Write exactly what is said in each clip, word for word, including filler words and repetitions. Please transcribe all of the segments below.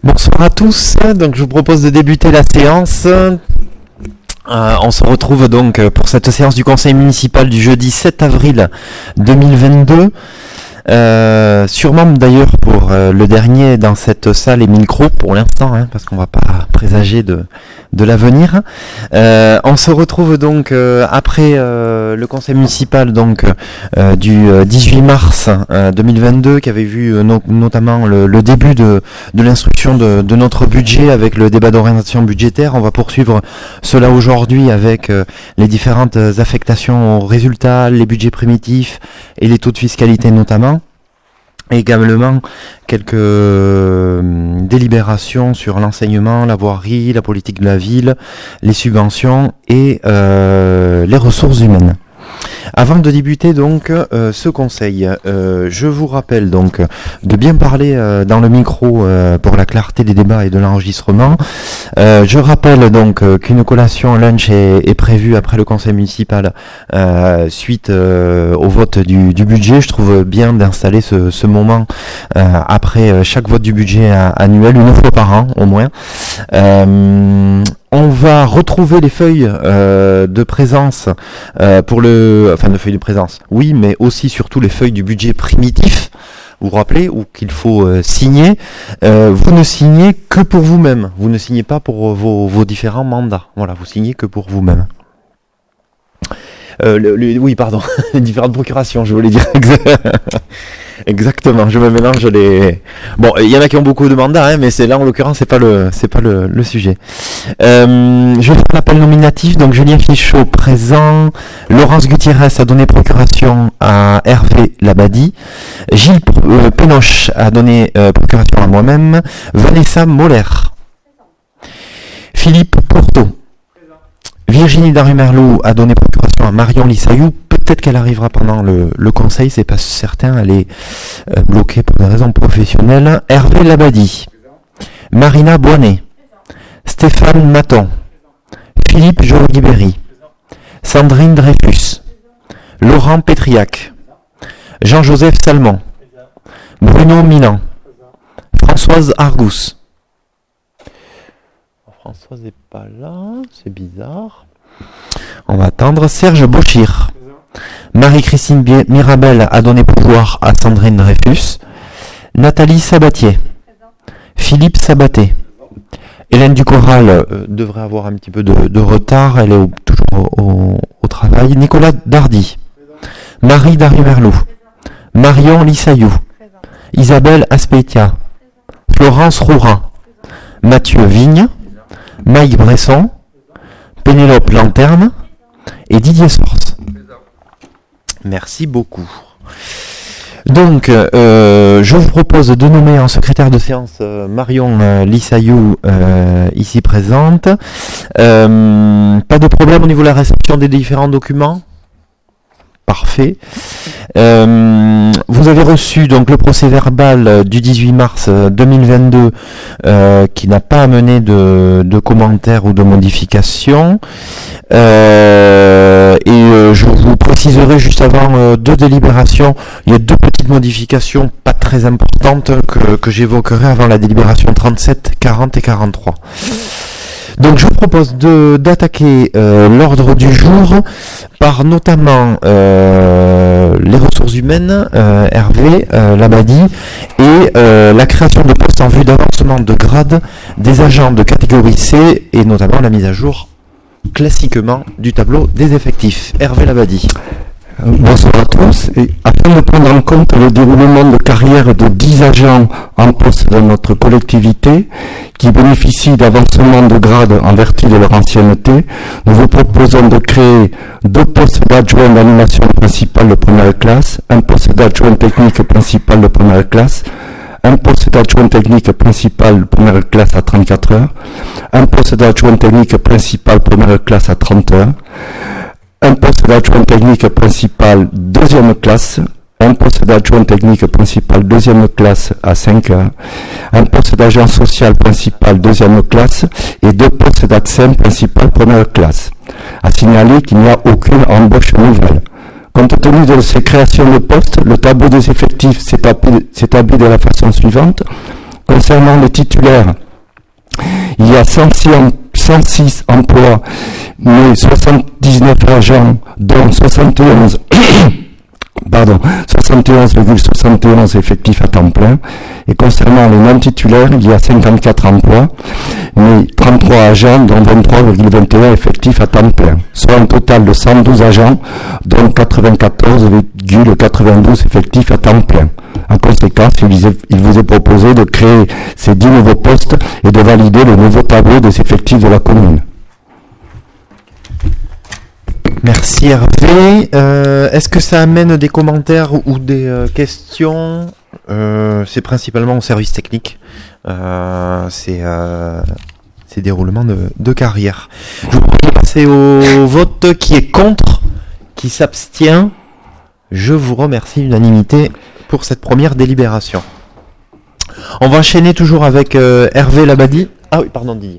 Bonsoir à tous, donc je vous propose de débuter la séance. Euh, on se retrouve donc pour cette séance du conseil municipal du jeudi sept avril deux mille vingt-deux. Euh, sûrement d'ailleurs pour euh, le dernier dans cette salle et micro pour l'instant, hein, parce qu'on va pas présager de, de l'avenir. Euh, on se retrouve donc euh, après euh, le conseil municipal donc euh, du dix-huit mars euh, deux mille vingt-deux qui avait vu euh, no- notamment le, le début de, de l'instruction de, de notre budget avec le débat d'orientation budgétaire. On va poursuivre cela aujourd'hui avec euh, les différentes affectations aux résultats, les budgets primitifs et les taux de fiscalité notamment. Également quelques euh, délibérations sur l'enseignement, la voirie, la politique de la ville, les subventions et euh, les ressources humaines. Avant de débuter donc euh, ce conseil, euh, je vous rappelle donc de bien parler euh, dans le micro euh, pour la clarté des débats et de l'enregistrement. Euh, je rappelle donc euh, qu'une collation lunch est, est prévue après le conseil municipal euh, suite euh, au vote du, du budget. Je trouve bien d'installer ce, ce moment euh, après chaque vote du budget annuel, une fois par an au moins. Euh, On va retrouver les feuilles euh, de présence euh, pour le, enfin de feuilles de présence. Oui, mais aussi surtout les feuilles du budget primitif. Vous vous rappelez, ou qu'il faut euh, signer. Euh, vous ne signez que pour vous-même. Vous ne signez pas pour vos, vos différents mandats. Voilà, vous signez que pour vous-même. Euh, le, le, oui, pardon, les différentes procurations, je voulais dire. Exactement, je me mélange les. Bon, il y en a qui ont beaucoup de mandats, hein, mais c'est là en l'occurrence c'est pas le c'est pas le, le sujet. Euh, je vais faire l'appel nominatif. Donc Julien Fichot présent, Laurence Gutiérrez a donné procuration à Hervé Labadie, Gilles euh, Pénoche a donné euh, procuration à moi-même, Vanessa Moller, Philippe Porto, Virginie Darumerlou a donné procuration à Marion Lissayou. Peut-être qu'elle arrivera pendant le, le conseil, c'est pas certain, elle est euh, bloquée pour des raisons professionnelles. Hervé Labadie, Marina Boinet, Stéphane Maton, Philippe Joly-Berry, Sandrine Dreyfus, Laurent Pétriac, Jean-Joseph Salmon, Bruno Milan, Françoise Argous. Françoise n'est pas là, c'est bizarre. On va attendre. Serge Bochir. Marie-Christine Mirabel a donné pouvoir à Sandrine Dreyfus. Nathalie Sabatier. Philippe Sabaté. Hélène Ducoral euh, devrait avoir un petit peu de, de retard. Elle est au, toujours au, au, au travail. Nicolas Dardy. Marie Darumerlou. Marion Lissayou. Isabelle Aspeitia. Florence Rourin. Mathieu Vigne. Mike Bresson. Pénélope Lanterne. Et Didier Sorce. Merci beaucoup. Donc, euh, je vous propose de nommer en secrétaire de séance euh, Marion euh, Lissayou, euh, ici présente. Euh, pas de problème au niveau de la réception des différents documents ? Parfait. Euh, vous avez reçu donc le procès verbal du dix-huit mars deux mille vingt-deux euh, qui n'a pas amené de, de commentaires ou de modifications. Euh, et euh, je vous préciserai juste avant euh, deux délibérations, il y a deux petites modifications pas très importantes que, que j'évoquerai avant la délibération trente-sept, quarante et quarante-trois. Donc je vous propose de, d'attaquer euh, l'ordre du jour par notamment euh, les ressources humaines, euh, Hervé euh, Labadie, et euh, la création de postes en vue d'avancement de grade des agents de catégorie C, et notamment la mise à jour classiquement du tableau des effectifs. Hervé Labadie. Bonsoir à tous. Et afin de prendre en compte le déroulement de carrière de dix agents en poste dans notre collectivité qui bénéficient d'avancement de grade en vertu de leur ancienneté, nous vous proposons de créer deux postes d'adjoint d'animation principale de première classe, un poste d'adjoint technique principal de première classe, un poste d'adjoint technique principal de première classe à trente-quatre heures, un poste d'adjoint technique principal première classe à trente heures, un poste d'adjoint technique principal deuxième classe, un poste d'adjoint technique principal deuxième classe à cinq heures, un poste d'agent social principal deuxième classe et deux postes d'adjoint principal première classe. À signaler qu'il n'y a aucune embauche nouvelle. Compte tenu de ces créations de postes, le tableau des effectifs s'établit, s'établit de la façon suivante. Concernant les titulaires, il y a cent six emplois, mais soixante-dix-neuf agents, dont soixante et onze Pardon, soixante et onze virgule soixante et onze effectifs à temps plein. Et concernant les non-titulaires, il y a cinquante-quatre emplois, mais trente-trois agents, dont vingt-trois virgule vingt et un effectifs à temps plein. Soit un total de cent douze agents, dont quatre-vingt-quatorze virgule quatre-vingt-douze effectifs à temps plein. En conséquence, il vous est proposé de créer ces dix nouveaux postes et de valider le nouveau tableau des effectifs de la commune. Merci Hervé. Euh, est-ce que ça amène des commentaires ou des euh, questions euh, C'est principalement au service technique. Euh, c'est, euh, c'est déroulement de, de carrière. Je vous propose de passer au vote. Qui est contre, qui s'abstient. Je vous remercie, unanimité pour cette première délibération. On va enchaîner toujours avec euh, Hervé Labadie. Ah oui, pardon Didier.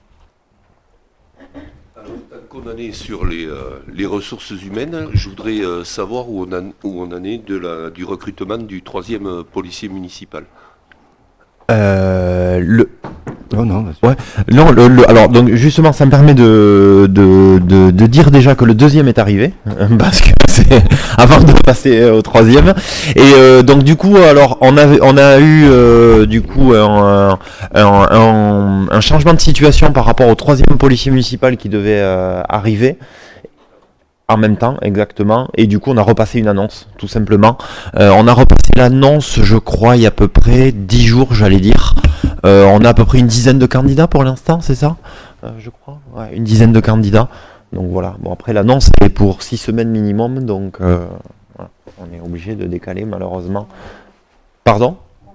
On en est sur les, euh, les ressources humaines. Je voudrais euh, savoir où on, a, où on en est de la, du recrutement du troisième euh, policier municipal. Euh, le... Oh non, ouais. non le, le, alors donc justement ça me permet de, de, de, de dire déjà que le deuxième est arrivé parce que c'est avant de passer au troisième et euh, donc du coup alors on a on a eu euh, du coup un, un, un, un changement de situation par rapport au troisième policier municipal qui devait euh, arriver en même temps, exactement. Et du coup, on a repassé une annonce, tout simplement. Euh, on a repassé l'annonce, je crois, il y a à peu près dix jours, j'allais dire. Euh, on a à peu près une dizaine de candidats pour l'instant, c'est ça euh, Je crois. Ouais, une dizaine de candidats. Donc voilà. Bon, après, l'annonce est pour six semaines minimum, donc euh, voilà. On est obligé de décaler, malheureusement. Pardon ?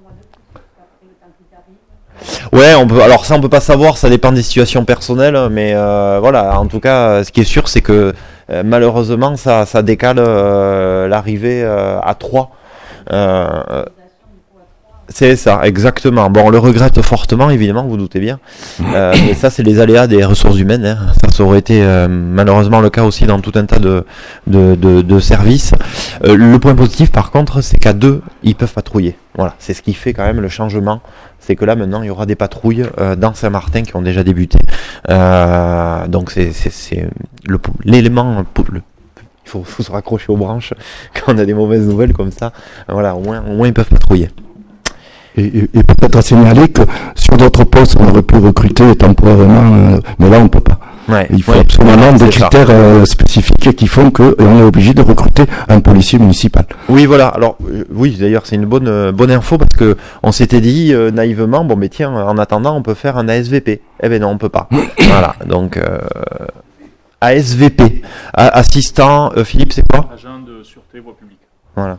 Ouais, on peut. Alors ça, on peut pas savoir. Ça dépend des situations personnelles, mais euh, voilà. En tout cas, ce qui est sûr, c'est que euh, malheureusement, ça, ça décale euh, l'arrivée euh, à trois. Euh, c'est ça, exactement. Bon, on le regrette fortement, évidemment, vous, vous doutez bien. Euh, mais ça, c'est les aléas des ressources humaines. Hein. Ça, ça aurait été euh, malheureusement le cas aussi dans tout un tas de de, de, de services. Euh, le point positif, par contre, c'est qu'à deux, ils peuvent patrouiller. Voilà, c'est ce qui fait quand même le changement. C'est que là maintenant il y aura des patrouilles euh, dans Saint-Martin qui ont déjà débuté. Euh, donc c'est, c'est, c'est le, l'élément. Le, il faut, faut se raccrocher aux branches quand on a des mauvaises nouvelles comme ça. Voilà, au moins, au moins ils peuvent patrouiller. Et, et, et peut-être à signaler que sur d'autres postes on aurait pu recruter temporairement, euh, mais là on peut pas. Ouais, il faut ouais, absolument des critères euh, spécifiques qui font qu'on est obligé de recruter un policier municipal. Oui, voilà. Alors, euh, oui, d'ailleurs, c'est une bonne euh, bonne info parce que on s'était dit euh, naïvement, bon, mais tiens, en attendant, on peut faire un A S V P. Eh ben non, on peut pas. Voilà. Donc, euh, A S V P, a- assistant. Euh, Philippe, c'est quoi ? Agent de sûreté voie publique. Voilà.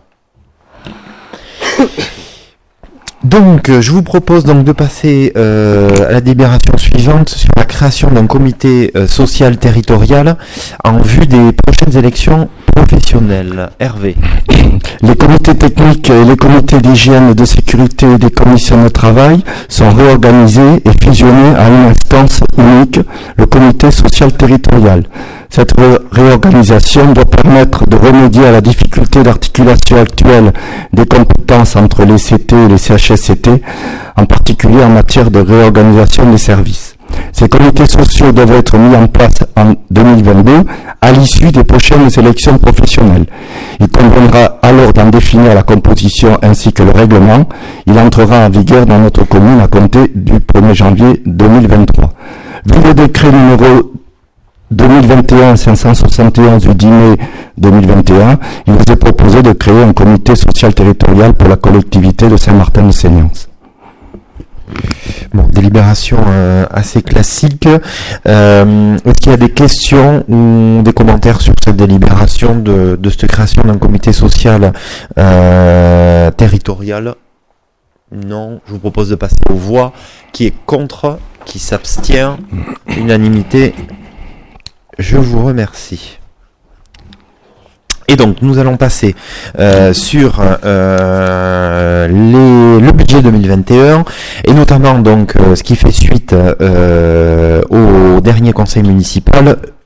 Donc, je vous propose donc de passer euh, à la délibération suivante sur la création d'un comité euh, social territorial en vue des prochaines élections professionnelles. Hervé. Les comités techniques et les comités d'hygiène, de sécurité et des commissions de travail sont réorganisés et fusionnés à une instance unique, le comité social territorial. Cette ré- réorganisation doit permettre de remédier à la difficulté d'articulation actuelle des compétences entre les C T et les C H S C T, en particulier en matière de réorganisation des services. Ces comités sociaux doivent être mis en place en deux mille vingt-deux à l'issue des prochaines élections professionnelles. Il conviendra alors d'en définir la composition ainsi que le règlement. Il entrera en vigueur dans notre commune à compter du premier janvier deux mille vingt-trois. Vu le décret numéro deux mille vingt et un cinq cent soixante et onze du dix mai deux mille vingt et un, il vous est proposé de créer un comité social territorial pour la collectivité de Saint-Martin-de-Seignance. Bon, délibération euh, assez classique. Euh, est-ce qu'il y a des questions ou des commentaires sur cette délibération de, de cette création d'un comité social euh, territorial ? Non, je vous propose de passer aux voix. Qui est contre ? Qui s'abstient ? Unanimité. Je vous remercie. Et donc, nous allons passer euh, sur euh, les, le budget deux mille vingt et un, et notamment donc euh, ce qui fait suite euh, au dernier conseil municipal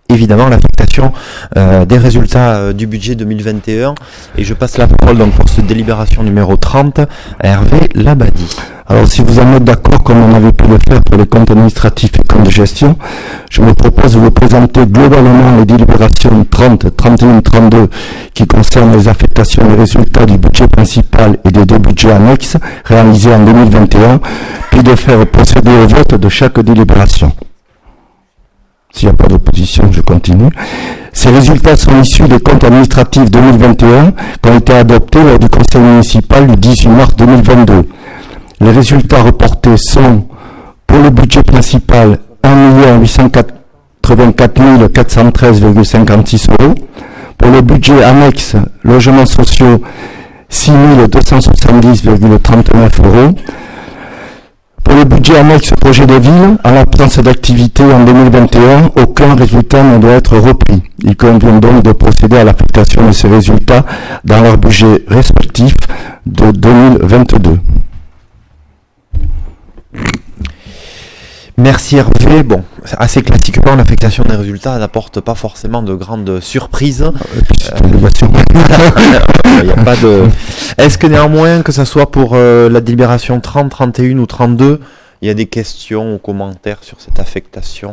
évidemment l'affectation euh, des résultats euh, du budget deux mille vingt et un. Et je passe la parole donc pour cette délibération numéro trente à Hervé Labadie. Alors si vous en êtes d'accord, comme on avait pu le faire pour les comptes administratifs et comptes de gestion, je me propose de vous présenter globalement les délibérations trente, trente et un, trente-deux qui concernent les affectations des résultats du budget principal et des deux budgets annexes réalisés en deux mille vingt et un, puis de faire procéder au vote de chaque délibération. S'il n'y a pas d'opposition, je continue. Ces résultats sont issus des comptes administratifs deux mille vingt et un qui ont été adoptés lors du conseil municipal du dix-huit mars deux mille vingt-deux. Les résultats reportés sont, pour le budget principal, un million huit cent quatre-vingt-quatre mille quatre cent treize virgule cinquante-six euros. Pour le budget annexe, logements sociaux, six mille deux cent soixante-dix virgule trente-neuf euros. Pour le budget annexe projet de ville, à l'absence d'activité en deux mille vingt et un, aucun résultat ne doit être repris. Il convient donc de procéder à l'affectation de ces résultats dans leur budget respectif de deux mille vingt-deux. Merci Hervé. Bon, assez classiquement, l'affectation des résultats n'apporte pas forcément de grandes surprises. Il n'y a pas de. Est-ce que néanmoins, que ce soit pour euh, la délibération trente, trente et un ou trente-deux, il y a des questions ou commentaires sur cette affectation?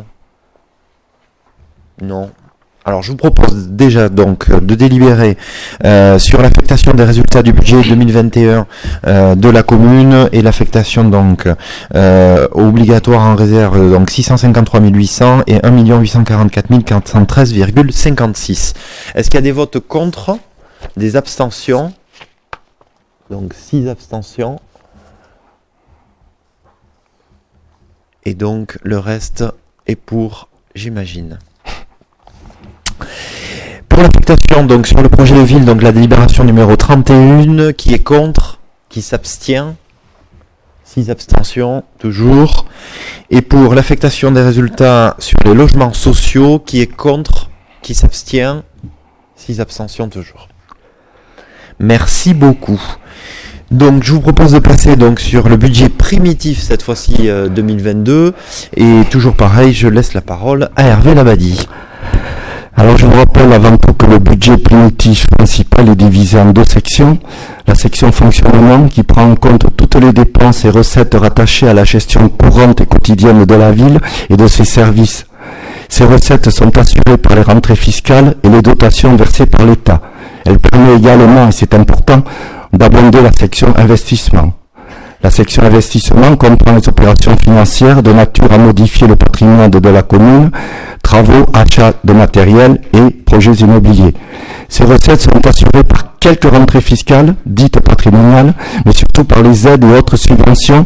Non. Alors je vous propose déjà donc de délibérer euh, sur l'affectation des résultats du budget deux mille vingt et un euh, de la commune et l'affectation donc euh, obligatoire en réserve donc six cent cinquante-trois mille huit cents et un million huit cent quarante-quatre mille quatre cent treize virgule cinquante-six. Est-ce qu'il y a des votes contre, des abstentions? Donc six abstentions. Et donc le reste est pour, j'imagine. Pour l'affectation, donc sur le projet de ville, donc la délibération numéro trente et un, qui est contre, qui s'abstient, six abstentions, toujours. Et pour l'affectation des résultats sur les logements sociaux, qui est contre, qui s'abstient, six abstentions, toujours. Merci beaucoup. Donc je vous propose de passer donc sur le budget primitif, cette fois-ci euh, deux mille vingt-deux. Et toujours pareil, je laisse la parole à Hervé Labadie. Alors je vous rappelle avant tout que le budget primitif principal est divisé en deux sections. La section fonctionnement qui prend en compte toutes les dépenses et recettes rattachées à la gestion courante et quotidienne de la ville et de ses services. Ces recettes sont assurées par les rentrées fiscales et les dotations versées par l'État. Elle permet également, et c'est important, d'abonder la section investissement. La section investissement comprend les opérations financières de nature à modifier le patrimoine de la commune, travaux, achats de matériel et projets immobiliers. Ces recettes sont assurées par quelques rentrées fiscales, dites patrimoniales, mais surtout par les aides et autres subventions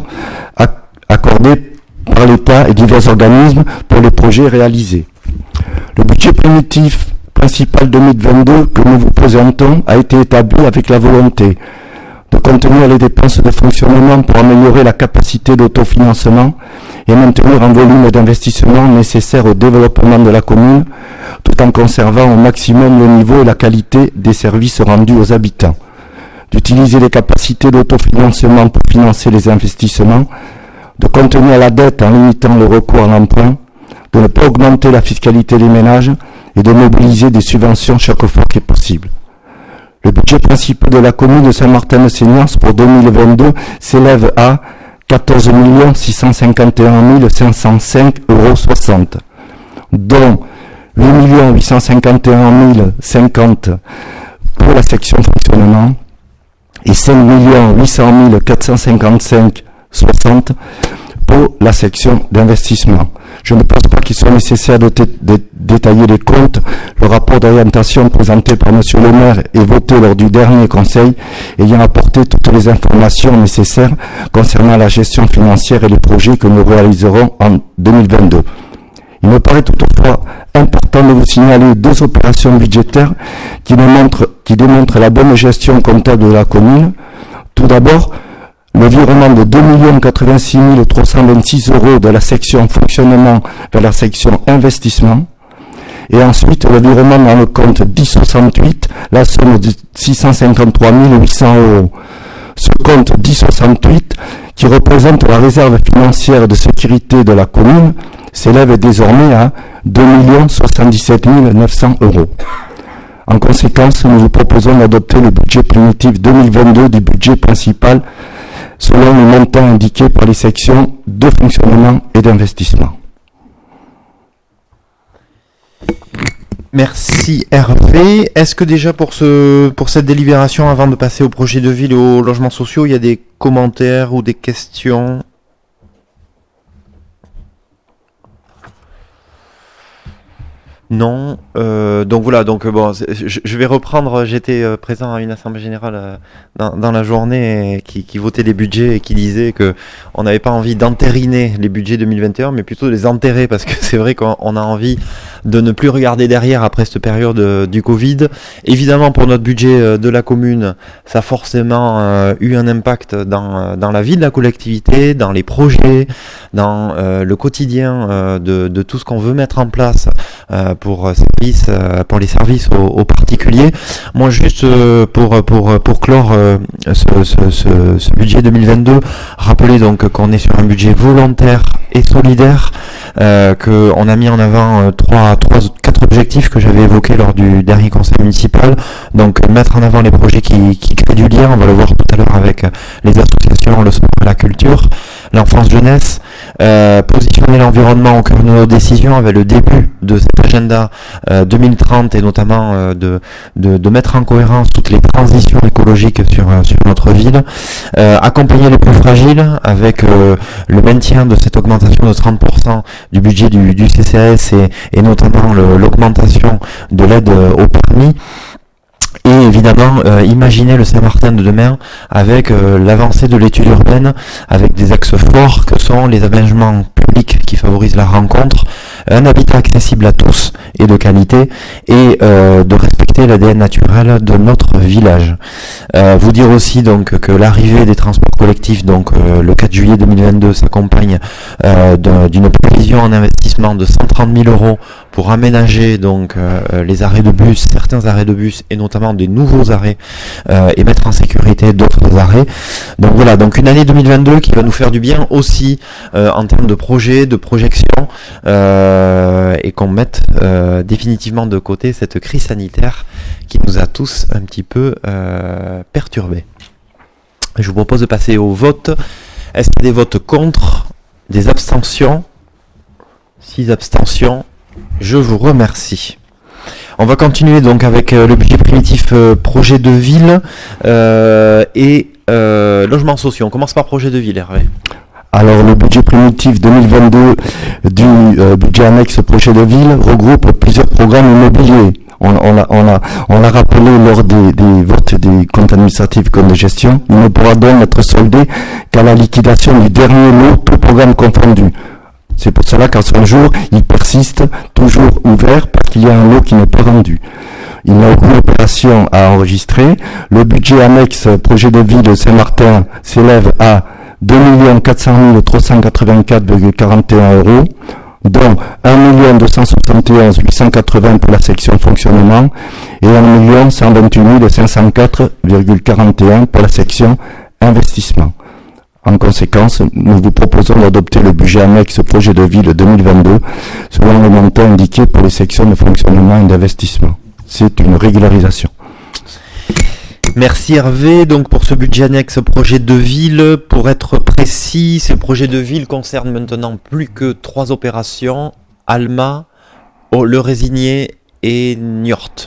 accordées par l'État et divers organismes pour les projets réalisés. Le budget primitif principal deux mille vingt-deux que nous vous présentons a été établi avec la volonté de contenir les dépenses de fonctionnement pour améliorer la capacité d'autofinancement et maintenir un volume d'investissement nécessaire au développement de la commune, tout en conservant au maximum le niveau et la qualité des services rendus aux habitants. D'utiliser les capacités d'autofinancement pour financer les investissements, de contenir la dette en limitant le recours à l'emprunt, de ne pas augmenter la fiscalité des ménages et de mobiliser des subventions chaque fois qu'il est possible. Le budget principal de la commune de Saint-Martin-de-Seignance pour deux mille vingt-deux s'élève à quatorze millions six cent cinquante et un mille cinq cent cinq euros soixante, dont huit millions huit cent cinquante et un mille cinquante pour la section fonctionnement et cinq millions huit cent mille quatre cent cinquante-cinq soixante pour la section d'investissement. Je ne pense pas qu'il soit nécessaire de, t- de détailler les comptes. Le rapport d'orientation présenté par M. le maire et voté lors du dernier conseil ayant apporté toutes les informations nécessaires concernant la gestion financière et les projets que nous réaliserons en deux mille vingt-deux. Il me paraît toutefois important de vous signaler deux opérations budgétaires qui démontrent, qui démontrent la bonne gestion comptable de la commune. Tout d'abord, le virement de deux millions quatre-vingt-six mille trois cent vingt-six euros de la section fonctionnement vers la section investissement. Et ensuite, le virement dans le compte dix soixante-huit, la somme de six cent cinquante-trois mille huit cents euros. Ce compte dix soixante-huit, qui représente la réserve financière de sécurité de la commune, s'élève désormais à deux millions soixante-dix-sept mille neuf cents euros. En conséquence, nous vous proposons d'adopter le budget primitif deux mille vingt-deux du budget principal selon le montant indiqué par les sections de fonctionnement et d'investissement. Merci Hervé. Est-ce que déjà pour ce pour cette délibération, avant de passer au projet de ville et aux logements sociaux, il y a des commentaires ou des questions ? Non, euh, donc voilà, donc bon, je, je vais reprendre. J'étais euh, présent à une assemblée générale euh, dans, dans la journée et qui, qui votait des budgets et qui disait que on n'avait pas envie d'entériner les budgets deux mille vingt et un, mais plutôt de les enterrer, parce que c'est vrai qu'on on a envie de ne plus regarder derrière après cette période euh, du Covid. Évidemment, pour notre budget euh, de la commune, ça a forcément euh, eu un impact dans euh, dans la vie de la collectivité, dans les projets, dans euh, le quotidien euh, de, de tout ce qu'on veut mettre en place. Euh, pour service, euh, pour les services aux, aux particuliers. Moi, juste euh, pour pour pour clore euh, ce, ce, ce, ce budget deux mille vingt-deux, rappeler donc qu'on est sur un budget volontaire et solidaire, euh, que on a mis en avant euh, trois trois quatre objectifs que j'avais évoqués lors du dernier conseil municipal. Donc mettre en avant les projets qui qui créent du lien, on va le voir tout à l'heure avec les associations, le sport et la culture, l'enfance jeunesse, euh, positionner l'environnement au cœur de nos décisions avec le début de cet agenda euh, deux mille trente et notamment euh, de, de de mettre en cohérence toutes les transitions écologiques sur sur notre ville, euh, accompagner les plus fragiles avec euh, le maintien de cette augmentation de trente pour cent du budget du, du C C A S et, et notamment le, l'augmentation de l'aide au permis. Et évidemment, euh, imaginer le Saint-Martin de demain avec euh, l'avancée de l'étude urbaine, avec des axes forts que sont les aménagements publics qui favorisent la rencontre, un habitat accessible à tous et de qualité, et euh, de respecter l'A D N naturel de notre village. Euh, vous dire aussi donc que l'arrivée des transports collectifs, donc euh, le quatre juillet deux mille vingt-deux, s'accompagne euh, d'une prévision en investissement de cent trente mille euros pour aménager donc euh, les arrêts de bus, certains arrêts de bus et notamment des nouveaux arrêts euh, et mettre en sécurité d'autres arrêts. Donc voilà, donc une année deux mille vingt-deux qui va nous faire du bien aussi euh, en termes de projets, de projections euh, et qu'on mette euh, définitivement de côté cette crise sanitaire qui nous a tous un petit peu euh, perturbés. Je vous propose de passer au vote. Est-ce qu'il y a des votes contre, des abstentions? Six abstentions. Je vous remercie. On va continuer donc avec euh, le budget primitif euh, projet de ville euh, et euh, logements sociaux. On commence par projet de ville, Hervé. Alors le budget primitif deux mille vingt-deux du euh, budget annexe projet de ville regroupe plusieurs programmes immobiliers. On, on, l'a, on, l'a, on l'a rappelé lors des, des votes des comptes administratifs comme de gestion. Il ne pourra donc être soldé qu'à la liquidation du dernier lot, tout programme confondu. C'est pour cela qu'à ce jour, il persiste toujours ouvert parce qu'il y a un lot qui n'est pas rendu. Il n'a aucune opération à enregistrer. Le budget annexe projet de ville Saint-Martin s'élève à deux millions quatre cent mille trois cent quatre-vingt-quatre virgule quarante et un euros, dont un million deux cent soixante et onze mille huit cent quatre-vingts pour la section fonctionnement et un million cent vingt-huit mille cinq cent quatre virgule quarante et un pour la section investissement. En conséquence, nous vous proposons d'adopter le budget annexe projet de ville deux mille vingt-deux selon le montant indiqué pour les sections de fonctionnement et d'investissement. C'est une régularisation. Merci Hervé. Donc pour ce budget annexe projet de ville, pour être précis, ce projet de ville concerne maintenant plus que trois opérations, Alma, Le Résigné et Niort.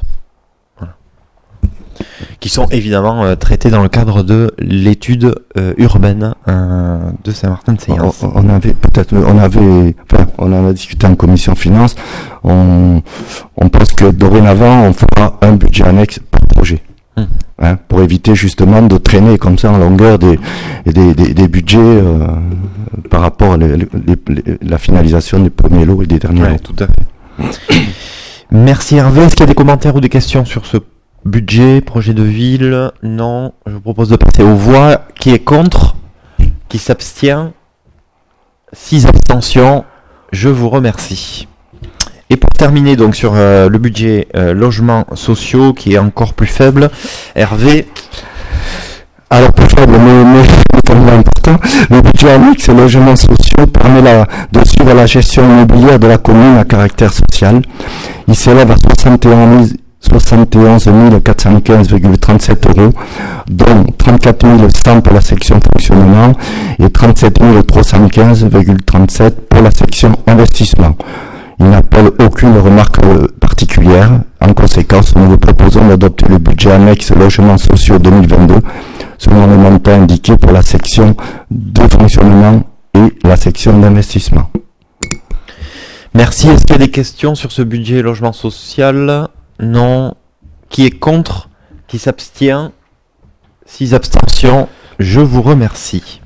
Qui sont évidemment euh, traités dans le cadre de l'étude euh, urbaine euh, de Saint-Martin-de-Seyens. On, on avait peut-être, on avait, enfin, on en a discuté en commission finance. On, on pense que dorénavant, on fera un budget annexe par projet, mmh. hein, pour éviter justement de traîner comme ça en longueur des des, des, des budgets euh, par rapport à les, les, les, la finalisation des premiers lots et des derniers ouais, lots. Tout à fait. Merci Hervé. Est-ce qu'il y a des commentaires ou des questions sur ce budget, projet de ville? Non. Je vous propose de passer aux voix. Qui est contre? Qui s'abstient? Six abstentions. Je vous remercie. Et pour terminer donc sur euh, le budget euh, logements sociaux qui est encore plus faible, Hervé. Alors plus faible, mais, mais tellement important, le budget annexe logements sociaux permet la, de suivre la gestion immobilière de la commune à caractère social. Il s'élève à soixante et onze mille quatre cent quinze virgule trente-sept euros, dont trente-quatre mille cent pour la section fonctionnement et trente-sept mille trois cent quinze virgule trente-sept pour la section investissement. Il n'appelle aucune remarque particulière. En conséquence, nous vous proposons d'adopter le budget annexe logements sociaux deux mille vingt-deux selon le montant indiqué pour la section de fonctionnement et la section d'investissement. Merci. Est-ce qu'il y a des questions sur ce budget logement social? Non. Qui est contre? Qui s'abstient? Six abstentions. Je vous remercie.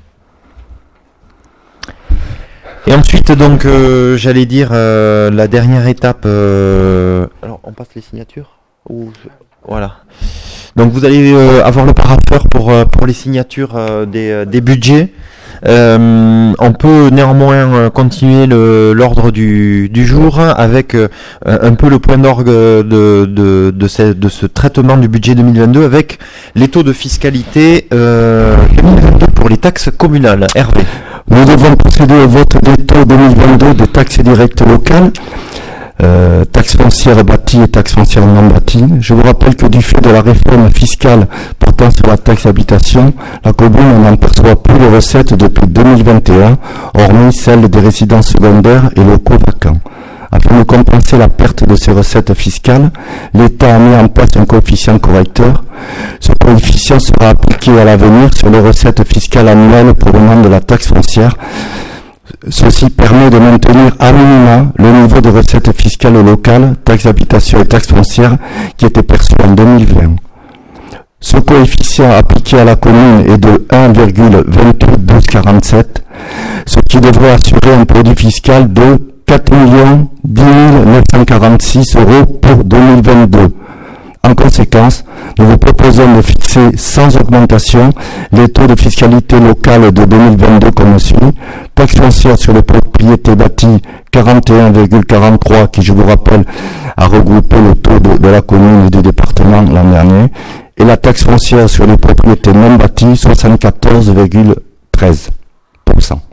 Et ensuite, donc, euh, j'allais dire euh, la dernière étape. Euh... Alors, on passe les signatures ou... Voilà. Donc, vous allez euh, avoir le parapheur pour euh, pour les signatures euh, des euh, des budgets. Euh, on peut néanmoins euh, continuer le, l'ordre du, du jour avec euh, un peu le point d'orgue de, de, de, ce, de ce traitement du budget deux mille vingt-deux avec les taux de fiscalité euh, deux mille vingt-deux pour les taxes communales. Hervé. Nous devons procéder au vote des taux deux mille vingt-deux des taxes directes locales, euh, taxes foncières bâties et taxes foncières non bâties. Je vous rappelle que du fait de la réforme fiscale portant sur la taxe d'habitation, la commune n'en perçoit plus les recettes depuis deux mille vingt et un, hormis celles des résidences secondaires et locaux vacants. Afin de compenser la perte de ces recettes fiscales, l'État a mis en place un coefficient correcteur. Ce coefficient sera appliqué à l'avenir sur les recettes fiscales annuelles provenant de la taxe foncière. Ceci permet de maintenir à minima le niveau de recettes fiscales locales, taxes d'habitation et taxes foncières qui étaient perçues en deux mille vingt. Ce coefficient appliqué à la commune est de un virgule vingt-huit mille deux cent quarante-sept, ce qui devrait assurer un produit fiscal de quatre millions dix mille neuf cent quarante-six euros pour deux mille vingt-deux. En conséquence, nous vous proposons de fixer sans augmentation les taux de fiscalité locale de deux mille vingt-deux comme suit. Taxe foncière sur les propriétés bâties quarante et un virgule quarante-trois qui, je vous rappelle, a regroupé le taux de, de la commune et du département l'an dernier. Et la taxe foncière sur les propriétés non bâties soixante-quatorze virgule treize pour cent.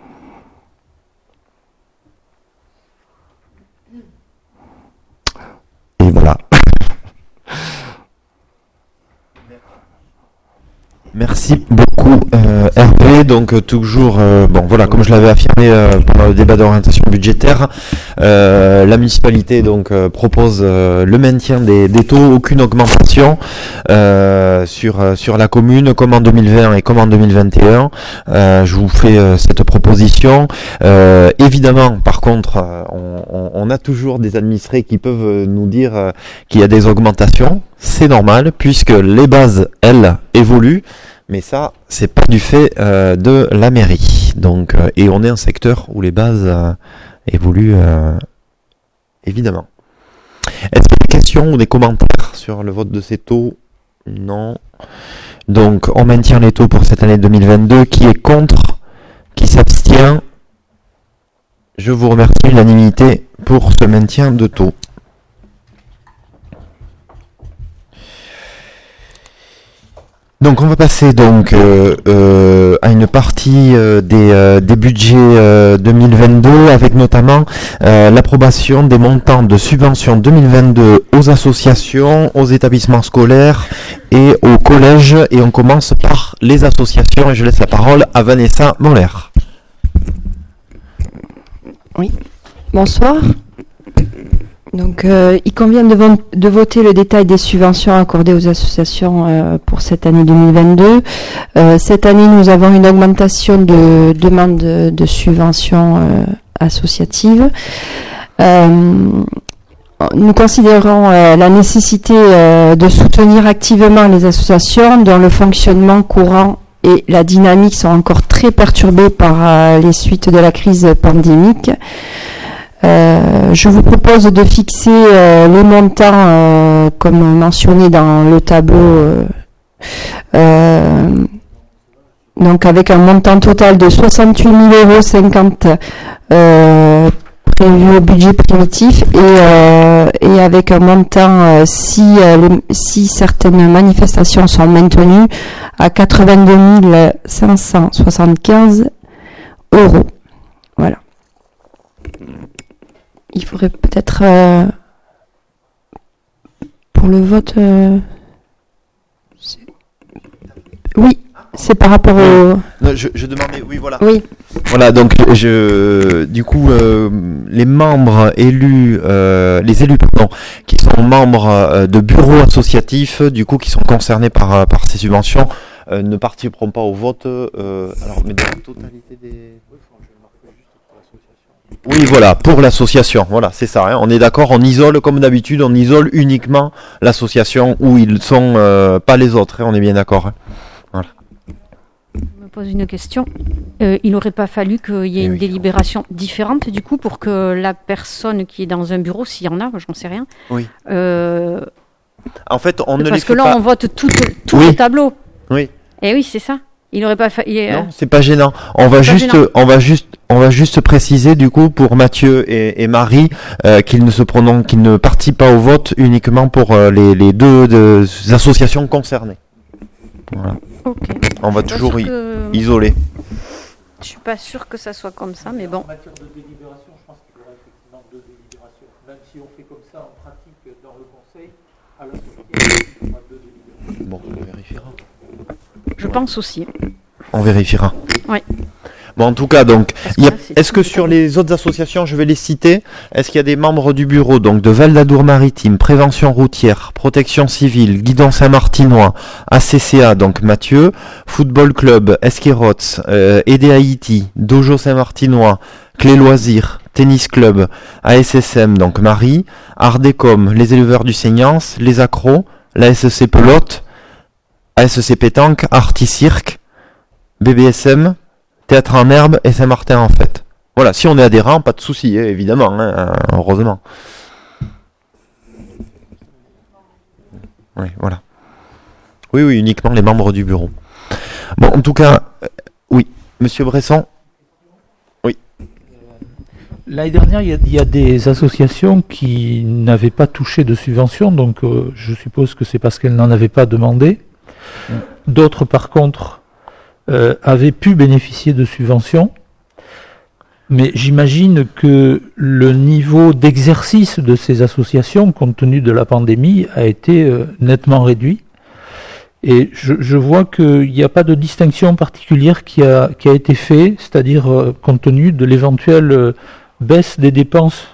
Et voilà. Merci beaucoup euh, Hervé. Donc euh, toujours, euh, bon voilà, comme je l'avais affirmé euh, pendant le débat d'orientation budgétaire, euh, la municipalité donc euh, propose euh, le maintien des, des taux, aucune augmentation euh, sur euh, sur la commune comme en deux mille vingt et comme en deux mille vingt et un. Euh, je vous fais euh, cette proposition. Euh, évidemment, par contre, euh, on, on, on a toujours des administrés qui peuvent nous dire euh, qu'il y a des augmentations. C'est normal puisque les bases, elles, évoluent, mais ça, c'est pas du fait euh, de la mairie. Donc, euh, et on est un secteur où les bases euh, évoluent euh, évidemment. Est-ce qu'il y a des questions ou des commentaires sur le vote de ces taux? Non. Donc, on maintient les taux pour cette année deux mille vingt-deux. Qui est contre? Qui s'abstient? Je vous remercie, l'unanimité pour ce maintien de taux. Donc on va passer donc euh, euh, à une partie euh, des, euh, des budgets euh, deux mille vingt-deux avec notamment euh, l'approbation des montants de subventions deux mille vingt-deux aux associations, aux établissements scolaires et aux collèges. Et on commence par les associations et je laisse la parole à Vanessa Moller. Oui, bonsoir. Donc, euh, il convient de, vo- de voter le détail des subventions accordées aux associations euh, pour cette année deux mille vingt-deux. Euh, cette année, nous avons une augmentation de demandes de, de subventions euh, associatives. Euh, nous considérons euh, la nécessité euh, de soutenir activement les associations dont le fonctionnement courant et la dynamique sont encore très perturbés par euh, les suites de la crise pandémique. Euh, je vous propose de fixer euh, les montants euh, comme mentionné dans le tableau, euh, euh, donc avec un montant total de soixante-huit mille euros cinquante euh, prévu au budget primitif et, euh, et avec un montant, euh, si, euh, les, si certaines manifestations sont maintenues, à quatre-vingt-deux mille cinq cent soixante-quinze euros. Voilà. Il faudrait peut-être, euh, pour le vote, euh, oui, c'est par rapport au... Non, je, je demandais, oui, voilà. Oui. Voilà, donc je, du coup, euh, les membres élus, euh, les élus, pardon, qui sont membres euh, de bureaux associatifs, du coup, qui sont concernés par par ces subventions, euh, ne participeront pas au vote. Euh, alors, mais dans la totalité des. Oui, voilà, pour l'association, voilà, c'est ça. Hein, on est d'accord, on isole comme d'habitude, on isole uniquement l'association où ils sont, euh, pas les autres. Hein, on est bien d'accord. Hein. Voilà. Je me pose une question. Euh, il n'aurait pas fallu qu'il y ait Eh une oui. délibération différente, du coup, pour que la personne qui est dans un bureau, s'il y en a, j'en sais rien. Oui. Euh, En fait, on ne les parce fait que là, pas. on vote tout, tous Oui. les tableaux. Oui. Et oui, c'est ça. Il n'aurait pas fallu. Non, c'est pas gênant. On va C'est pas juste, gênant. on va juste, on va juste préciser du coup pour Mathieu et, et Marie euh, qu'ils ne se prononcent, qu'ils ne participent pas au vote uniquement pour euh, les, les deux, deux associations concernées. Voilà. Ok. On va Je suis pas toujours sûre i- que- isoler. Je suis pas sûre que ça soit comme ça, mais bon. En matière de délibération, je pense qu'il y aura effectivement deux délibérations. Même si on fait comme ça en pratique dans le conseil, à la sortie, il y aura deux délibérations. Bon, on vérifiera. Je pense aussi. On vérifiera. Oui. Bon, en tout cas, donc, Parce il y a- que là, c'est est-ce tout que le sur temps. les autres associations, je vais les citer, est-ce qu'il y a des membres du bureau, donc de Val d'Adour Maritime, Prévention Routière, Protection Civile, Guidon Saint-Martinois, A C C A, donc Mathieu, Football Club, Esquerrots, euh, Aider Haïti, Dojo Saint-Martinois, Clé Loisirs, Tennis Club, A S S M, donc Marie, Ardecom, Les Éleveurs du Seignance, Les Accros, la S C Pelote, A S C Pétanque, Arti Cirque, B B S M, Théâtre en Herbe et Saint-Martin en fait. Voilà, si on est adhérent, pas de souci, hein, évidemment, hein, heureusement. Oui, voilà. Oui, oui, uniquement les membres du bureau. Bon, en tout cas, euh, oui, Monsieur Bresson. L'année dernière, il y, a, il y a des associations qui n'avaient pas touché de subvention, donc euh, je suppose que c'est parce qu'elles n'en avaient pas demandé. D'autres, par contre, euh, avaient pu bénéficier de subventions. Mais j'imagine que le niveau d'exercice de ces associations, compte tenu de la pandémie, a été euh, nettement réduit. Et je, je vois qu'il n'y a pas de distinction particulière qui a, qui a été faite, c'est-à-dire euh, compte tenu de l'éventuelle euh, baisse des dépenses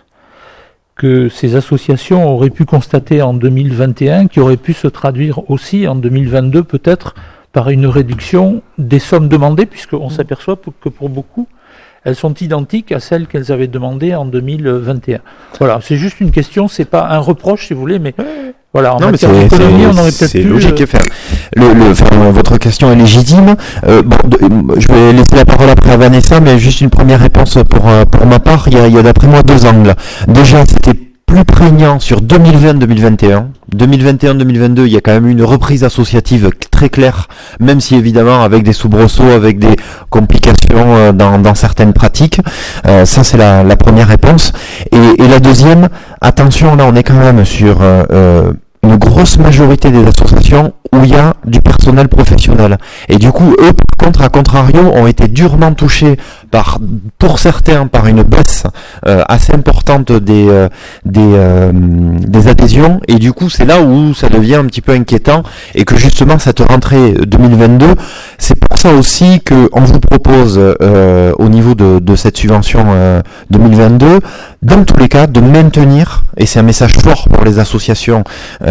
que ces associations auraient pu constater en deux mille vingt et un, qui aurait pu se traduire aussi en deux mille vingt-deux peut-être par une réduction des sommes demandées, puisqu'on s'aperçoit que pour beaucoup, elles sont identiques à celles qu'elles avaient demandées en deux mille vingt et un. Voilà, c'est juste une question, c'est pas un reproche si vous voulez, mais voilà, en Non, mais matière c'est d'économie, on aurait c'est- peut-être c'est pu... logique. euh, Enfin, le, le, enfin, votre question est légitime. Euh, bon, de- je vais laisser la parole après à Vanessa, mais juste une première réponse pour euh, pour ma part. Il y a, il y a d'après moi deux angles. Déjà, c'était plus prégnant sur deux mille vingt deux mille vingt et un. deux mille vingt et un deux mille vingt-deux, il y a quand même eu une reprise associative très claire, même si évidemment avec des soubresauts, avec des complications euh, dans, dans certaines pratiques. Euh, ça, c'est la, la première réponse. Et, et la deuxième, attention, là, on est quand même sur euh, euh, une grosse majorité des associations où il y a du personnel professionnel. Et du coup, eux, par contre, à contrario, ont été durement touchés par, pour certains, par une baisse euh, assez importante des euh, des, euh, des adhésions. Et du coup, c'est là où ça devient un petit peu inquiétant et que justement cette rentrée deux mille vingt-deux, c'est pour ça aussi que on vous propose euh, au niveau de, de cette subvention euh, deux mille vingt-deux, dans tous les cas, de maintenir, et c'est un message fort pour les associations,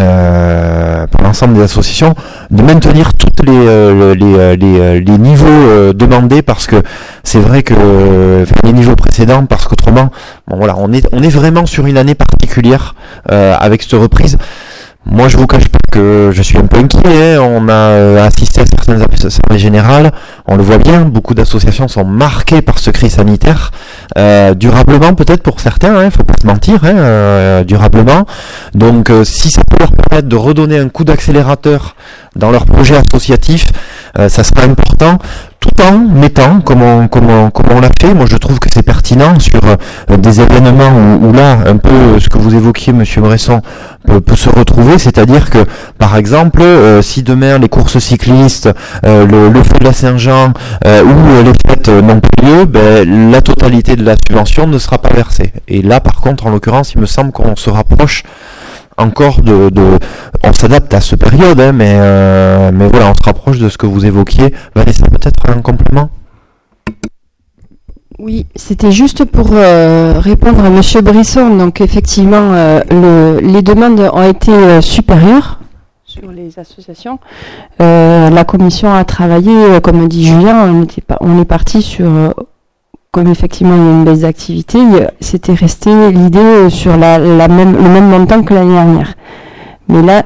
euh, pour l'ensemble des associations, de maintenir toutes les euh, les, euh, les, euh, les niveaux euh, demandés, parce que c'est vrai que euh, enfin, les niveaux précédents, parce qu'autrement, bon voilà, on est on est vraiment sur une année particulière euh, avec cette reprise. Moi, je vous cache pas que je suis un peu inquiet. Hein. On a euh, assisté à certaines assemblées générales, on le voit bien, beaucoup d'associations sont marquées par ce crise sanitaire, euh, durablement peut-être pour certains, il hein, ne faut pas se mentir, hein, euh, durablement. Donc euh, si ça peut leur permettre de redonner un coup d'accélérateur dans leur projet associatif, euh, ça sera important, tout en mettant, comme on, comme on, comme on l'a fait, moi je trouve que c'est pertinent sur euh, des événements où, où là, un peu ce que vous évoquiez, Monsieur Bresson, peut, peut se retrouver, c'est-à-dire que, par exemple, euh, si demain les courses cyclistes, euh, le, le feu de la Saint-Jean euh, ou les fêtes euh, n'ont plus lieu, ben, la totalité de la subvention ne sera pas versée. Et là, par contre, en l'occurrence, il me semble qu'on se rapproche encore de, de on s'adapte à cette période, hein, mais, euh, mais voilà, on se rapproche de ce que vous évoquiez. Vanessa, peut-être un complément ? Oui, c'était juste pour euh, répondre à Monsieur Brisson. Donc effectivement, euh, le, les demandes ont été euh, supérieures sur les associations. Euh, la commission a travaillé, euh, comme dit Julien, on, était pas, on est parti sur... Euh, comme effectivement il y a une baisse d'activité, c'était resté l'idée sur la, la même, le même montant que l'année dernière. Mais là,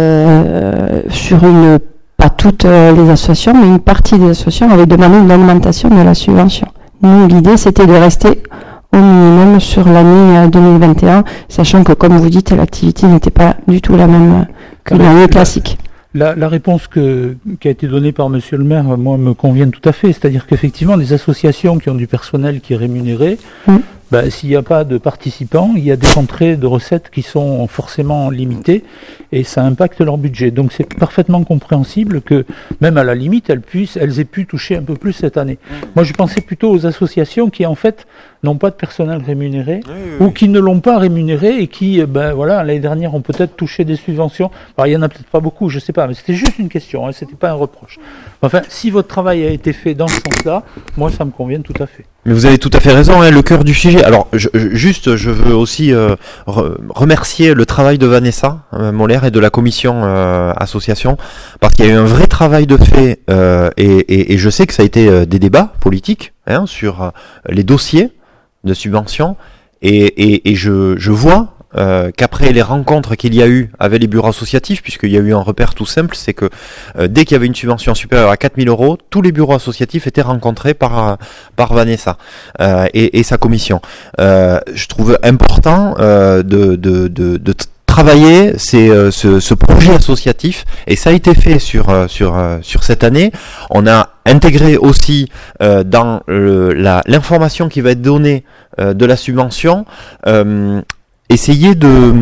euh, sur une, pas toutes les associations, mais une partie des associations avait demandé une augmentation de la subvention. Nous, l'idée, c'était de rester au minimum sur l'année deux mille vingt et un, sachant que, comme vous dites, l'activité n'était pas du tout la même que l'année classique. La, la réponse que, qui a été donnée par Monsieur le maire, moi, me convient tout à fait. C'est-à-dire qu'effectivement, les associations qui ont du personnel qui est rémunéré, mmh. ben, s'il n'y a pas de participants, il y a des rentrées de recettes qui sont forcément limitées et ça impacte leur budget. Donc c'est parfaitement compréhensible que, même à la limite, elles puissent, elles aient pu toucher un peu plus cette année. Mmh. Moi, je pensais plutôt aux associations qui, en fait, n'ont pas de personnel rémunéré, oui, oui, ou qui ne l'ont pas rémunéré et qui, ben voilà, l'année dernière ont peut-être touché des subventions. Alors il y en a peut-être pas beaucoup, je sais pas, mais c'était juste une question, hein, c'était pas un reproche. Enfin, si votre travail a été fait dans ce sens-là, moi ça me convient tout à fait. Mais vous avez tout à fait raison, hein, le cœur du sujet. Alors, je, je, juste, je veux aussi euh, re- remercier le travail de Vanessa euh, Moller et de la commission euh, association, parce qu'il y a eu un vrai travail de fait, euh, et, et, et je sais que ça a été euh, des débats politiques hein, sur euh, les dossiers de subventions, et, et, et je, je vois euh, qu'après les rencontres qu'il y a eu avec les bureaux associatifs, puisqu'il y a eu un repère tout simple, c'est que euh, dès qu'il y avait une subvention supérieure à quatre mille euros, tous les bureaux associatifs étaient rencontrés par par Vanessa euh, et, et sa commission. Euh, je trouve important euh, de, de, de, de travailler c'est euh, ce, ce projet associatif, et ça a été fait sur euh, sur euh, sur cette année. On a intégré aussi euh, dans le, la, l'information qui va être donnée euh, de la subvention, euh, essayer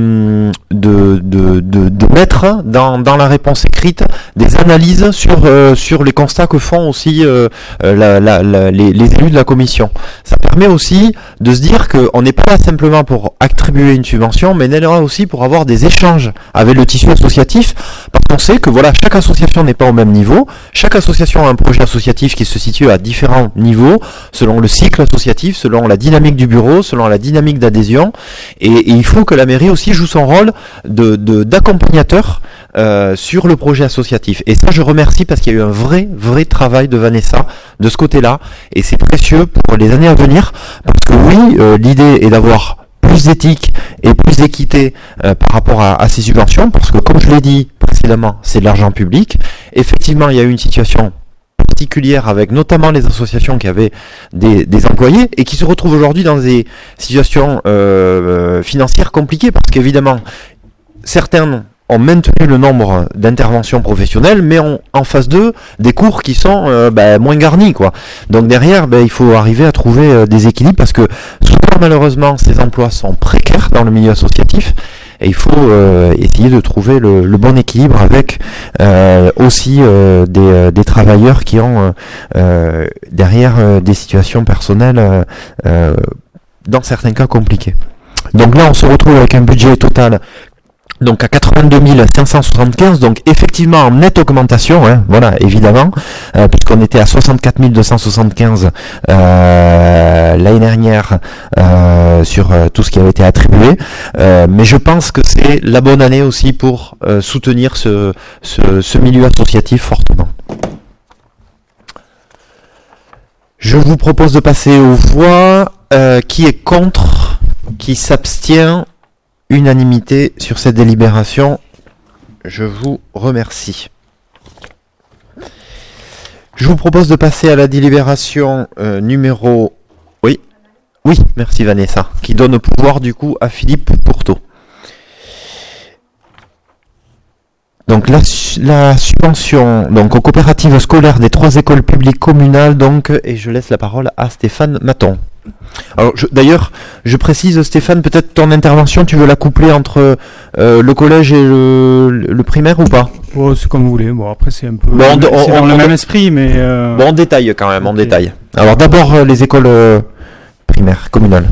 de de, de de de mettre dans dans la réponse écrite des analyses sur euh, sur les constats que font aussi euh, la, la, la, les, les élus de la commission. Ça permet aussi de se dire qu'on n'est pas là simplement pour attribuer une subvention, mais on est là aussi pour avoir des échanges avec le tissu associatif, parce qu'on sait que voilà, chaque association n'est pas au même niveau, chaque association a un projet associatif qui se situe à différents niveaux, selon le cycle associatif, selon la dynamique du bureau, selon la dynamique d'adhésion, et, et il faut que la mairie aussi joue son rôle de, de d'accompagnateur euh, sur le projet associatif. Et ça, je remercie parce qu'il y a eu un vrai, vrai travail de Vanessa de ce côté-là, et c'est précieux pour les années à venir, parce que oui, euh, l'idée est d'avoir plus d'éthique et plus d'équité euh, par rapport à, à ces subventions, parce que comme je l'ai dit précédemment, c'est de l'argent public. Effectivement, il y a eu une situation particulière avec notamment les associations qui avaient des, des employés et qui se retrouvent aujourd'hui dans des situations euh, financières compliquées, parce qu'évidemment, certains ont maintenu le nombre d'interventions professionnelles, mais ont en face d'eux des cours qui sont euh, bah, moins garnis, quoi. Donc derrière, bah, il faut arriver à trouver euh, des équilibres, parce que souvent, malheureusement, ces emplois sont précaires dans le milieu associatif, et il faut euh, essayer de trouver le, le bon équilibre avec euh, aussi euh, des, euh, des travailleurs qui ont euh, derrière euh, des situations personnelles euh, euh, dans certains cas compliquées. Donc là, on se retrouve avec un budget total donc à quatre-vingt-deux mille cinq cent soixante-quinze, donc effectivement en nette augmentation, hein, voilà, évidemment, euh, puisqu'on était à soixante-quatre mille deux cent soixante-quinze euh, l'année dernière euh, sur euh, tout ce qui avait été attribué, euh, mais je pense que c'est la bonne année aussi pour euh, soutenir ce, ce, ce milieu associatif fortement. Je vous propose de passer aux voix. Euh, qui est contre, qui s'abstient? Unanimité sur cette délibération. Je vous remercie. Je vous propose de passer à la délibération euh, numéro... Oui, oui, merci Vanessa, qui donne le pouvoir du coup à Philippe Pourteau. Donc la, la subvention donc aux coopératives scolaires des trois écoles publiques communales, donc, et je laisse la parole à Stéphane Maton. Alors je, d'ailleurs, je précise Stéphane, peut-être ton intervention, tu veux la coupler entre euh, le collège et le, le primaire ou pas? Bon, c'est comme vous voulez. Bon, après c'est un peu, bon, c'est on, dans on, le on, même on, esprit, mais euh... bon, on détaille quand même, on okay. détaille. Alors d'abord euh, les écoles euh, primaires communales.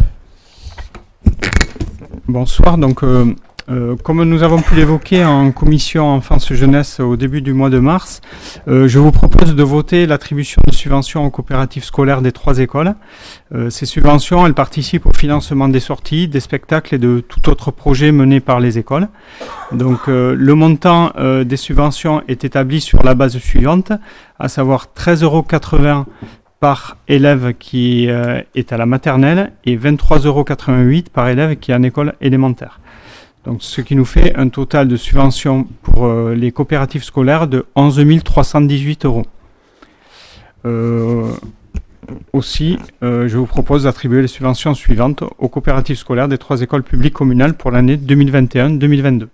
Bonsoir. Donc, euh, euh, comme nous avons pu l'évoquer en commission enfance-jeunesse au début du mois de mars, euh, je vous propose de voter l'attribution de subventions aux coopératives scolaires des trois écoles. Euh, ces subventions, elles participent au financement des sorties, des spectacles et de tout autre projet mené par les écoles. Donc, euh, le montant euh, des subventions est établi sur la base suivante, à savoir treize euros quatre-vingts par élève qui euh, est à la maternelle et vingt-trois euros quatre-vingt-huit par élève qui est en école élémentaire. Donc, ce qui nous fait un total de subventions pour euh, les coopératives scolaires de onze mille trois cent dix-huit euros. Euh, aussi, euh, je vous propose d'attribuer les subventions suivantes aux coopératives scolaires des trois écoles publiques communales pour l'année deux mille vingt et un deux mille vingt-deux.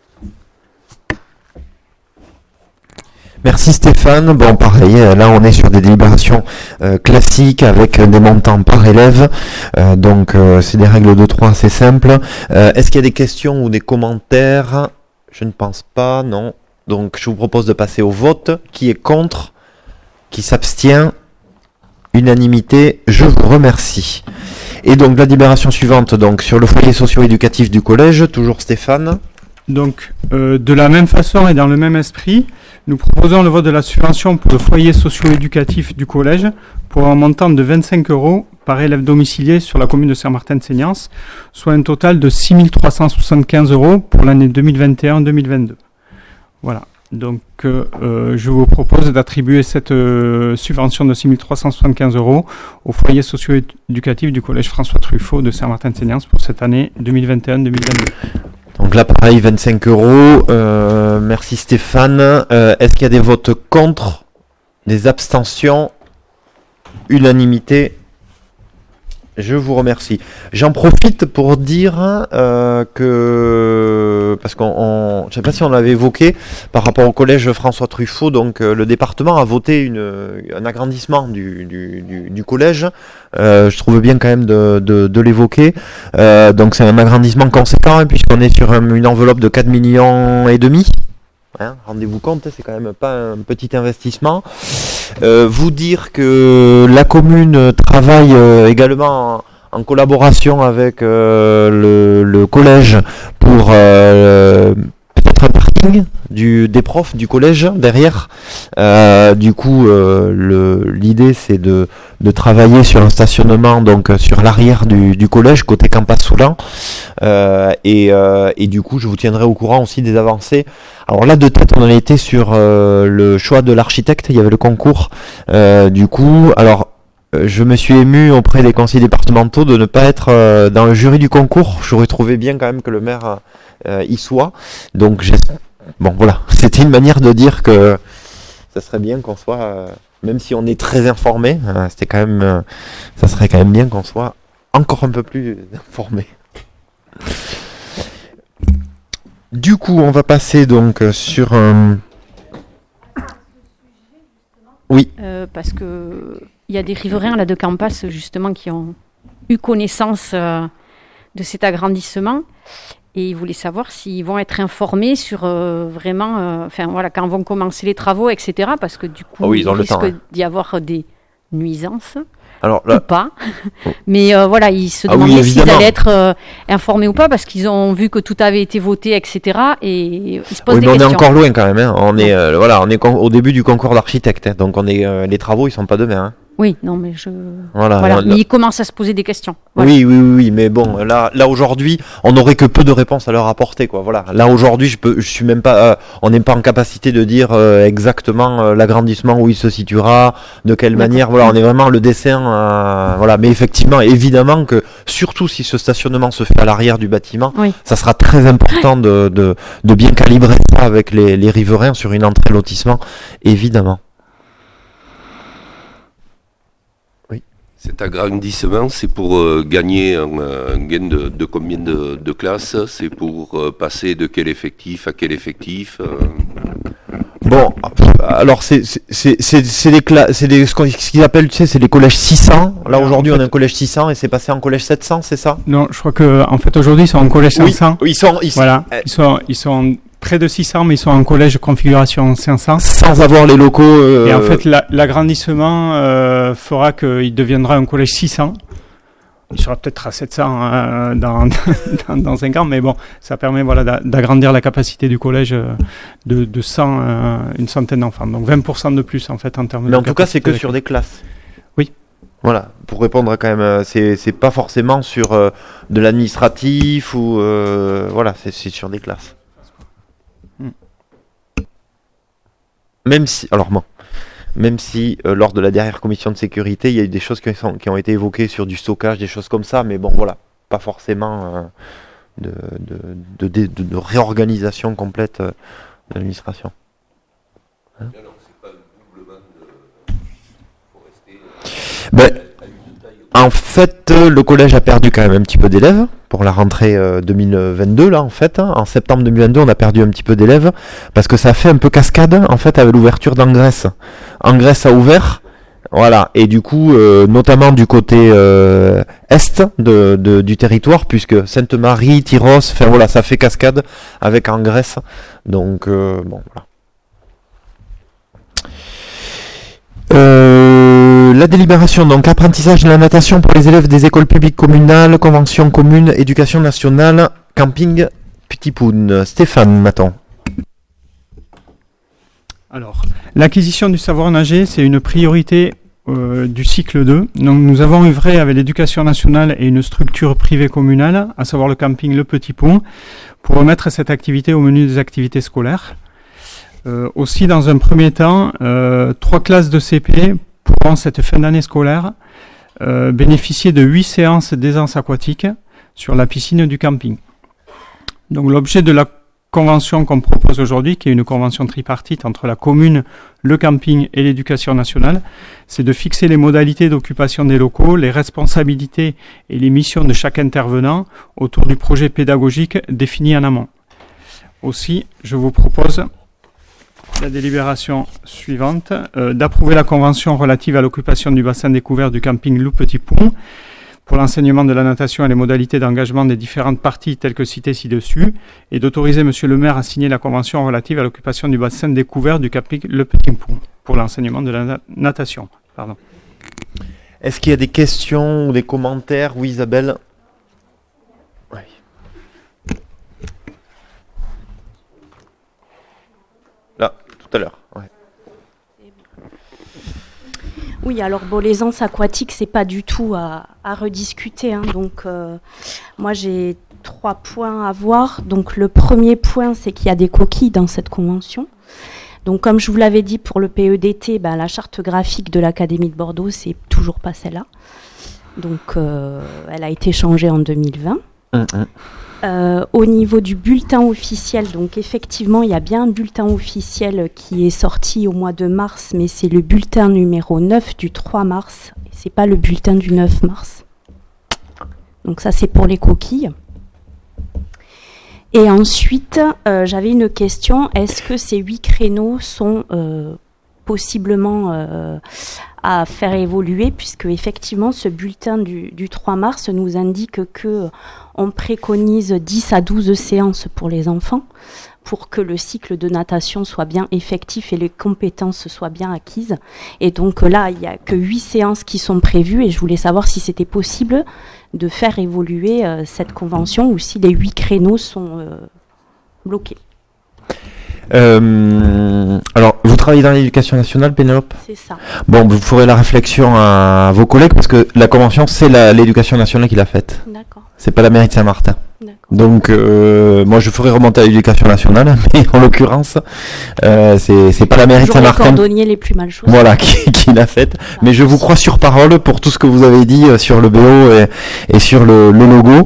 Merci Stéphane. Bon, pareil, là on est sur des délibérations euh, classiques avec des montants par élève. Euh, donc euh, c'est des règles de trois assez simples. Euh, est-ce qu'il y a des questions ou des commentaires? Je ne pense pas, non. Donc je vous propose de passer au vote. Qui est contre? Qui s'abstient? Unanimité, je vous remercie. Et donc la délibération suivante, donc sur le foyer socio-éducatif du collège, toujours Stéphane. Donc, euh, de la même façon et dans le même esprit, nous proposons le vote de la subvention pour le foyer socio-éducatif du collège pour un montant de vingt-cinq euros par élève domicilié sur la commune de Saint-Martin-de-Seignance, soit un total de six mille trois cent soixante-quinze euros pour l'année deux mille vingt et un deux mille vingt-deux. Voilà. Donc, euh, je vous propose d'attribuer cette euh, subvention de six mille trois cent soixante-quinze euros au foyer socio-éducatif du collège François Truffaut de Saint-Martin-de-Seignance pour cette année deux mille vingt et un deux mille vingt-deux. Donc là, pareil, vingt-cinq euros. Euh, merci Stéphane. Euh, est-ce qu'il y a des votes contre? Des abstentions? Unanimité? Je vous remercie. J'en profite pour dire euh, que, parce qu'on, on, je ne sais pas si on l'avait évoqué, par rapport au collège François Truffaut, donc euh, le département a voté une, un agrandissement du, du, du, du collège. Euh, je trouve bien quand même de, de, de l'évoquer. Euh, donc c'est un agrandissement conséquent, hein, puisqu'on est sur un, une enveloppe de quatre millions et demi. Hein, rendez-vous compte, c'est quand même pas un petit investissement. Euh, vous dire que la commune travaille euh, également en, en collaboration avec euh, le, le collège pour euh, peut-être un parking du, des profs du collège derrière. Euh, du coup, euh, le, l'idée c'est de, de travailler sur un stationnement donc sur l'arrière du, du collège côté Campasoulan. Euh, et, euh, et du coup, je vous tiendrai au courant aussi des avancées. Alors là, de tête, on en était sur euh, le choix de l'architecte. Il y avait le concours. Euh, du coup, alors, euh, je me suis ému auprès des conseillers départementaux de ne pas être euh, dans le jury du concours. J'aurais trouvé bien quand même que le maire euh, y soit. Donc, j'ai... bon, voilà. C'était une manière de dire que ça serait bien qu'on soit, euh, même si on est très informé, euh, c'était quand même, euh, ça serait quand même bien qu'on soit encore un peu plus informé. Du coup, on va passer donc sur un... Oui. Euh, parce que il y a des riverains là de Campas justement qui ont eu connaissance euh, de cet agrandissement et ils voulaient savoir s'ils vont être informés sur euh, vraiment, enfin euh, voilà, quand vont commencer les travaux, et cetera. Parce que du coup, oh oui, il risque temps, hein. d'y avoir des nuisances. Alors, là... ou pas. Mais euh, voilà, ils se demandaient ah oui, s'ils allaient être euh, informés ou pas, parce qu'ils ont vu que tout avait été voté, et cetera. Et ils se posent oui, des mais questions. On est encore loin quand même. Hein. On est, euh, voilà, on est con- au début du concours d'architecte, hein. Donc on est, euh, les travaux, ils sont pas demain. Hein. Oui, non, mais je. Voilà. Voilà. Là, mais il commence à se poser des questions. Voilà. Oui, oui, oui, oui, mais bon, là, là aujourd'hui, on n'aurait que peu de réponses à leur apporter, quoi. Voilà. Là aujourd'hui, je peux, je suis même pas, euh, on n'est pas en capacité de dire euh, exactement euh, l'agrandissement où il se situera, de quelle D'accord. manière. Voilà, on est vraiment le dessin. Euh, voilà, mais effectivement, évidemment que surtout si ce stationnement se fait à l'arrière du bâtiment, Oui. ça sera très important de, de, de bien calibrer ça avec les, les riverains sur une entrée lotissement, évidemment. Cet agrandissement, c'est pour euh, gagner un, un gain de, de combien de, de classes? C'est pour euh, passer de quel effectif à quel effectif euh... Bon, alors c'est c'est c'est c'est c'est des cla- c'est des ce qu'on- ce qu'ils appellent, tu sais, c'est les collèges six cents. Là Alors, aujourd'hui, en on fait- a un collège six cents et c'est passé en collège sept cents, c'est ça? Non, je crois que en fait aujourd'hui ils sont en collège cinq cents. Oui, ils sont ils, Voilà, euh, ils sont ils sont près de six cents, mais ils sont en collège configuration cinq cents. sans avoir les locaux. euh, Et en fait, la- l'agrandissement euh, fera qu'il deviendra un collège six cents. Il sera peut-être à sept cents euh, dans, dans, dans cinq ans, mais bon, ça permet voilà, d'a- d'agrandir la capacité du collège euh, de, de cent, euh, une centaine d'enfants. Donc vingt pour cent de plus en fait en termes de mais en tout cas, c'est que capacité sur des classes. Oui. Voilà, pour répondre à quand même, euh, c'est c'est pas forcément sur euh, de l'administratif ou euh, voilà, c'est c'est sur des classes. Hmm. Même si, alors bon, même si euh, lors de la dernière commission de sécurité, il y a eu des choses qui, sont, qui ont été évoquées sur du stockage, des choses comme ça, mais bon, voilà, pas forcément euh, de, de, de, de, de réorganisation complète euh, de l'administration. Hein ben, en fait, euh, le collège a perdu quand même un petit peu d'élèves pour la rentrée euh, deux mille vingt-deux, là, en fait. Hein. En septembre deux mille vingt-deux, on a perdu un petit peu d'élèves parce que ça a fait un peu cascade, en fait, avec l'ouverture d'Angresse. Angresse a ouvert, voilà, et du coup, euh, notamment du côté euh, est de, de, du territoire, puisque Sainte-Marie, Tyros, enfin voilà, ça fait cascade avec Angresse. Donc, euh, bon, voilà. Euh, la délibération, donc apprentissage de la natation pour les élèves des écoles publiques communales, convention commune, éducation nationale, camping Petit Poun. Stéphane, maintenant. Alors, l'acquisition du savoir nager, c'est une priorité euh, du cycle deux. Donc, nous avons œuvré avec l'éducation nationale et une structure privée communale, à savoir le camping Le Petit Pont, pour remettre cette activité au menu des activités scolaires. Euh, aussi, dans un premier temps, euh, trois classes de C P pourront, cette fin d'année scolaire, euh, bénéficier de huit séances d'aisance aquatique sur la piscine du camping. Donc, l'objet de la convention qu'on propose aujourd'hui, qui est une convention tripartite entre la commune, le camping et l'éducation nationale, c'est de fixer les modalités d'occupation des locaux, les responsabilités et les missions de chaque intervenant autour du projet pédagogique défini en amont. Aussi, je vous propose la délibération suivante, euh, d'approuver la convention relative à l'occupation du bassin découvert du camping Loup Petit Pont pour l'enseignement de la natation et les modalités d'engagement des différentes parties telles que citées ci-dessus, et d'autoriser Monsieur le maire à signer la convention relative à l'occupation du bassin découvert du camping Le Petit Pont pour l'enseignement de la na- natation. Pardon. Est-ce qu'il y a des questions ou des commentaires? Oui, Isabelle. Oui. Là, tout à l'heure. Ouais. Oui, alors bon, l'aisance aquatique, c'est pas du tout à, à rediscuter. Hein. Donc, euh, moi, j'ai trois points à voir. Donc, le premier point, c'est qu'il y a des coquilles dans cette convention. Donc, comme je vous l'avais dit pour le P E D T, ben, la charte graphique de l'Académie de Bordeaux, c'est toujours pas celle-là. Donc, euh, elle a été changée en deux mille vingt. Hum, hum. Euh, au niveau du bulletin officiel, donc effectivement, il y a bien un bulletin officiel qui est sorti au mois de mars, mais c'est le bulletin numéro neuf du trois mars, c'est pas le bulletin du neuf mars. Donc ça, c'est pour les coquilles. Et ensuite, euh, j'avais une question, est-ce que ces huit créneaux sont euh, possiblement euh, à faire évoluer, puisque effectivement, ce bulletin du, du trois mars nous indique que on préconise dix à douze séances pour les enfants pour que le cycle de natation soit bien effectif et les compétences soient bien acquises. Et donc là, il n'y a que huit séances qui sont prévues et je voulais savoir si c'était possible de faire évoluer euh, cette convention ou si les huit créneaux sont euh, bloqués. Euh, alors, vous travaillez dans l'éducation nationale, Pénélope ? C'est ça. Bon, vous ferez la réflexion à vos collègues parce que la convention, c'est la, l'éducation nationale qui l'a faite. D'accord. C'est pas la mairie de Saint-Martin. D'accord. Donc, euh, moi, je ferai remonter à l'éducation nationale, mais en l'occurrence, euh, c'est, c'est pas la mairie de Toujours les Saint-Martin. cordonniers les plus mal chaussés. Voilà, qui, qui l'a faite. Mais je vous crois sur parole pour tout ce que vous avez dit euh, sur le B O et, et sur le, le logo.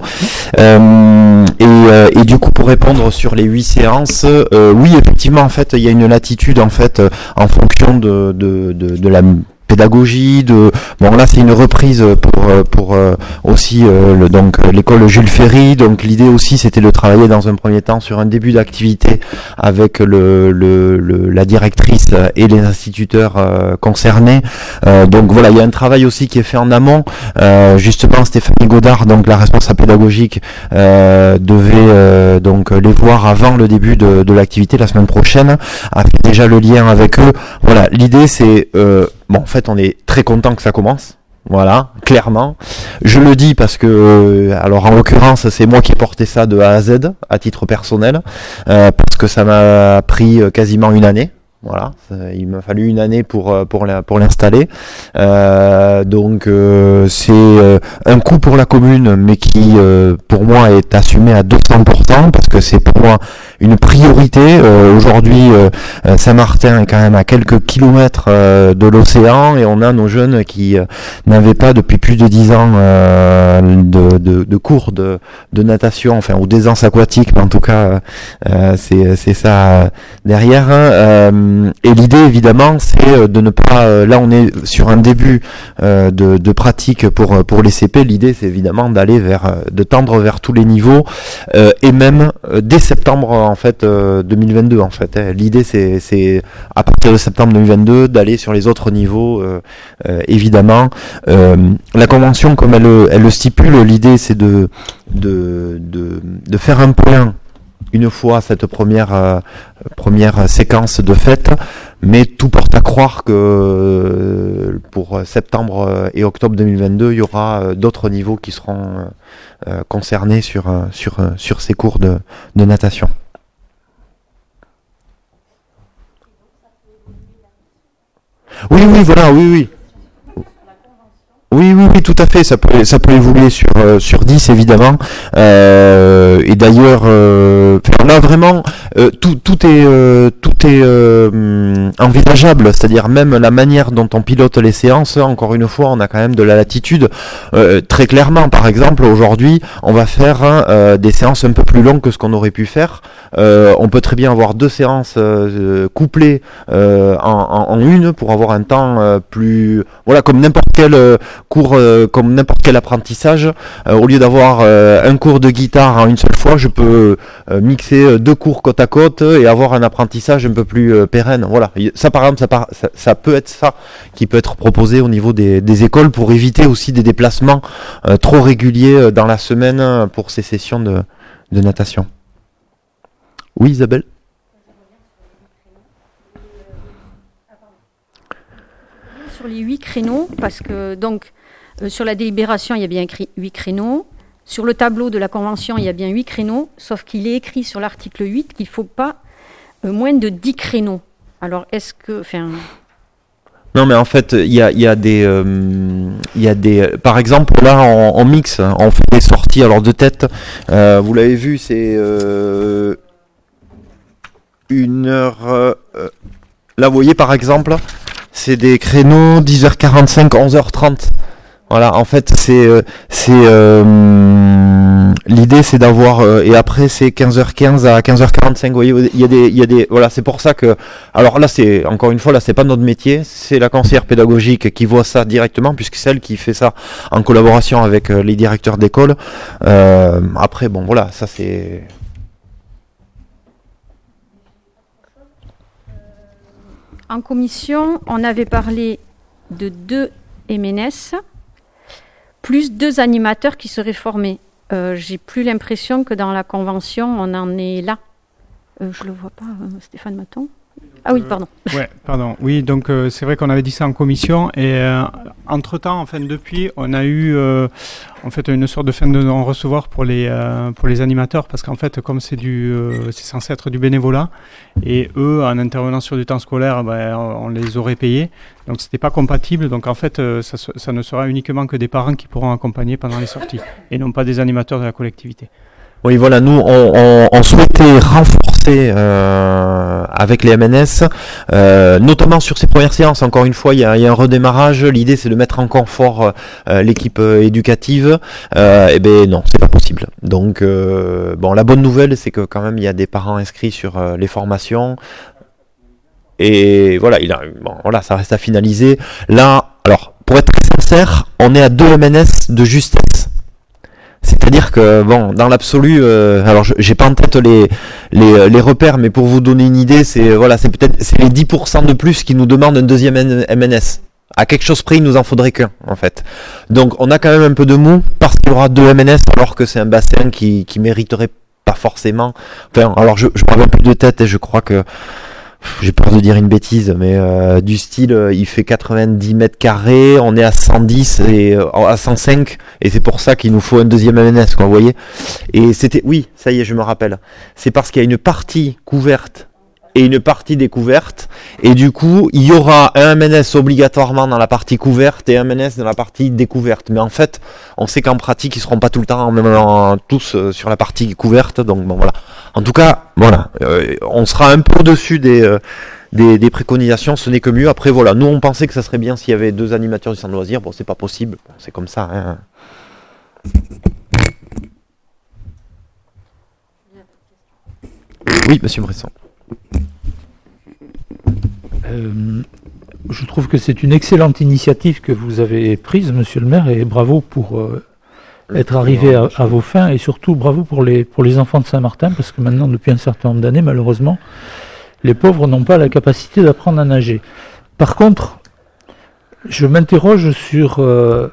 Euh, et, euh, et du coup, pour répondre sur les huit séances, euh, oui, effectivement, en fait, il y a une latitude en fait euh, en fonction de, de, de, de la pédagogie, de bon là c'est une reprise pour pour euh, aussi euh, le, donc l'école Jules Ferry, donc l'idée aussi c'était de travailler dans un premier temps sur un début d'activité avec le, le, le la directrice et les instituteurs euh, concernés, euh, donc voilà il y a un travail aussi qui est fait en amont, euh, justement Stéphanie Godard, donc la responsable pédagogique euh, devait euh, donc les voir avant le début de, de l'activité la semaine prochaine, a fait déjà le lien avec eux, voilà l'idée c'est euh, bon, en fait, on est très content que ça commence. Voilà, clairement. Je le dis parce que, euh, alors en l'occurrence, c'est moi qui ai porté ça de A à Z, à titre personnel, euh, parce que ça m'a pris quasiment une année. Voilà, il m'a fallu une année pour pour la, pour l'installer. Euh, donc euh, c'est euh, un coût pour la commune, mais qui euh, pour moi est assumé à deux cents pour cent parce que c'est pour moi une priorité. Euh, aujourd'hui, euh, Saint-Martin est quand même à quelques kilomètres euh, de l'océan et on a nos jeunes qui euh, n'avaient pas depuis plus de dix ans euh, de, de, de cours de, de natation, enfin ou d'aisance aquatique, mais en tout cas euh, c'est c'est ça derrière. Euh, Et l'idée, évidemment, c'est de ne pas... Là, on est sur un début euh, de, de pratique pour pour les C P. L'idée, c'est évidemment d'aller vers, de tendre vers tous les niveaux, euh, et même euh, dès septembre, en fait, euh, deux mille vingt-deux, en fait. Hein. L'idée, c'est c'est à partir de septembre deux mille vingt-deux d'aller sur les autres niveaux, euh, euh, évidemment. Euh, la convention, comme elle elle le stipule, l'idée, c'est de de de de faire un point une fois cette première euh, première séquence de fête, mais tout porte à croire que euh, pour septembre et octobre deux mille vingt-deux, il y aura euh, d'autres niveaux qui seront euh, concernés sur euh, sur euh, sur ces cours de, de natation. Oui, oui, voilà, oui, oui. Oui, oui, oui, tout à fait. Ça peut, ça peut évoluer sur euh, sur dix évidemment. Euh, et d'ailleurs, euh, là vraiment, euh, tout tout est euh, tout est euh, envisageable. C'est-à-dire même la manière dont on pilote les séances. Encore une fois, on a quand même de la latitude. Euh, très clairement, par exemple, aujourd'hui, on va faire euh, des séances un peu plus longues que ce qu'on aurait pu faire. Euh, on peut très bien avoir deux séances euh, couplées euh, en, en, en une pour avoir un temps euh, plus, voilà, comme n'importe quel euh, cours, euh, comme n'importe quel apprentissage. Euh, au lieu d'avoir euh, un cours de guitare en une seule fois, je peux euh, mixer deux cours côte à côte et avoir un apprentissage un peu plus euh, pérenne. Voilà, ça par exemple, ça, par, ça, ça peut être ça qui peut être proposé au niveau des, des écoles pour éviter aussi des déplacements euh, trop réguliers dans la semaine pour ces sessions de, de natation. Oui, Isabelle? Sur les huit créneaux, parce que donc euh, sur la délibération, il y a bien écrit huit créneaux. Sur le tableau de la convention, il y a bien huit créneaux, sauf qu'il est écrit sur l'article huit qu'il ne faut pas euh, moins de dix créneaux. Alors, est-ce que... Enfin... Non, mais en fait, il y a, y a des... Euh, y a des par exemple, là, on, on mixe, on fait des sorties alors de tête. Euh, vous l'avez vu, c'est... Euh, une heure... Euh, là, vous voyez, par exemple, c'est des créneaux dix heures quarante-cinq, onze heures trente. Voilà, en fait, c'est... Euh, c'est euh, l'idée, c'est d'avoir... Euh, et après, c'est quinze heures quinze à quinze heures quarante-cinq. Vous voyez, il y a des... Il y a des voilà, c'est pour ça que... Alors là, c'est... Encore une fois, là, c'est pas notre métier. C'est la conseillère pédagogique qui voit ça directement, puisque c'est elle qui fait ça en collaboration avec euh, les directeurs d'école. Euh, après, bon, voilà, ça, c'est... En commission, on avait parlé de deux M N S, plus deux animateurs qui seraient formés. Euh, j'ai plus l'impression que dans la convention, on en est là. Euh, je le vois pas, euh, Stéphane Maton. Ah oui, pardon. Ouais, pardon. Oui, donc euh, c'est vrai qu'on avait dit ça en commission et euh, entre-temps, enfin depuis, on a eu euh, en fait une sorte de fin de non-recevoir pour les euh, pour les animateurs parce qu'en fait, comme c'est du euh, c'est censé être du bénévolat et eux, en intervenant sur du temps scolaire, ben, on les aurait payés. Donc c'était pas compatible. Donc en fait, euh, ça, ça ne sera uniquement que des parents qui pourront accompagner pendant les sorties et non pas des animateurs de la collectivité. Oui, voilà, nous, on, on, on souhaitait renforcer euh, avec les M N S, euh, notamment sur ces premières séances. Encore une fois, il y a, il y a un redémarrage. L'idée, c'est de mettre en confort euh, l'équipe euh, éducative. Euh, et ben non, c'est pas possible. Donc, euh, bon, la bonne nouvelle, c'est que quand même, il y a des parents inscrits sur euh, les formations. Et voilà, il a, bon, voilà, ça reste à finaliser. Là, alors, pour être très sincère, on est à deux M N S de justesse. C'est-à-dire que, bon, dans l'absolu, euh, alors je, j'ai pas en tête les, les, les repères, mais pour vous donner une idée, c'est, voilà, c'est peut-être, c'est les dix pour cent de plus qui nous demandent un deuxième M N S. À quelque chose près, il nous en faudrait qu'un, en fait. Donc, on a quand même un peu de mou, parce qu'il y aura deux M N S, alors que c'est un bassin qui, qui mériterait pas forcément. Enfin, alors je, je me rappelle plus de tête, et je crois que, j'ai peur de dire une bêtise, mais euh, du style, euh, il fait quatre-vingt-dix mètres carrés, on est à cent dix et euh, à cent cinq, et c'est pour ça qu'il nous faut un deuxième M N S, quoi, vous voyez. Et c'était, oui, ça y est, je me rappelle. C'est parce qu'il y a une partie couverte et une partie découverte, et du coup, il y aura un M N S obligatoirement dans la partie couverte et un M N S dans la partie découverte. Mais en fait, on sait qu'en pratique, ils seront pas tout le temps en même en, tous euh, sur la partie couverte, donc bon, voilà. En tout cas, voilà, euh, on sera un peu au-dessus des, euh, des, des préconisations, ce n'est que mieux. Après, voilà, nous on pensait que ça serait bien s'il y avait deux animateurs du centre de loisirs. Bon, c'est pas possible, bon, c'est comme ça. Hein. Oui, monsieur Bresson. Euh, je trouve que c'est une excellente initiative que vous avez prise, monsieur le maire, et bravo pour euh, être arrivé à, à vos fins, et surtout bravo pour les, pour les enfants de Saint-Martin, parce que maintenant, depuis un certain nombre d'années, malheureusement, les pauvres n'ont pas la capacité d'apprendre à nager. Par contre, je m'interroge sur euh,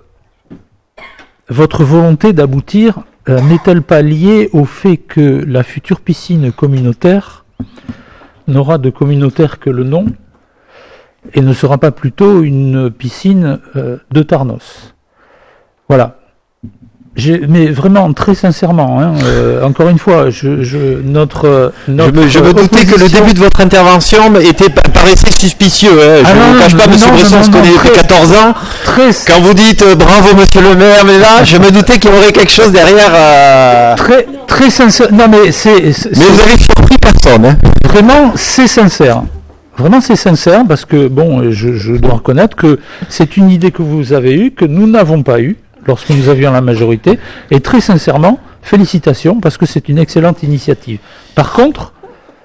votre volonté d'aboutir, euh, n'est-elle pas liée au fait que la future piscine communautaire n'aura de communautaire que le nom, et ne sera pas plutôt une piscine euh, de Tarnos. Voilà. J'ai, mais vraiment, très sincèrement, hein, euh, encore une fois, je, je, notre, notre... Je me, je me doutais que le début de votre intervention était, paraissait suspicieux. Hein. Je ah ne vous cache pas, non, monsieur non, Bresson, on se connaît depuis quatorze ans. Très... Quand vous dites euh, bravo, monsieur le maire, mais là, je me doutais qu'il y aurait quelque chose derrière. Euh... Très, très sincère. Non, mais c'est... c'est mais vous avez surpris personne. Hein. Vraiment, c'est sincère. Vraiment, c'est sincère, parce que, bon, je, je dois reconnaître que c'est une idée que vous avez eue, que nous n'avons pas eue lorsque nous avions la majorité, et très sincèrement, félicitations, parce que c'est une excellente initiative. Par contre,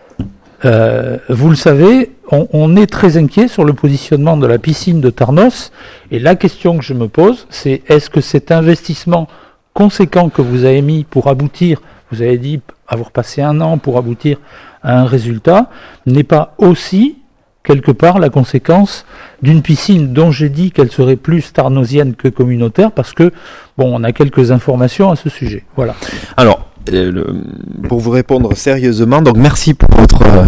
euh, vous le savez, on, on est très inquiet sur le positionnement de la piscine de Tarnos, et la question que je me pose, c'est est-ce que cet investissement conséquent que vous avez mis pour aboutir, vous avez dit avoir passé un an pour aboutir à un résultat, n'est pas aussi quelque part la conséquence d'une piscine dont j'ai dit qu'elle serait plus tarnosienne que communautaire, parce que bon, on a quelques informations à ce sujet. Voilà. Alors, euh, le, pour vous répondre sérieusement, donc merci pour votre euh,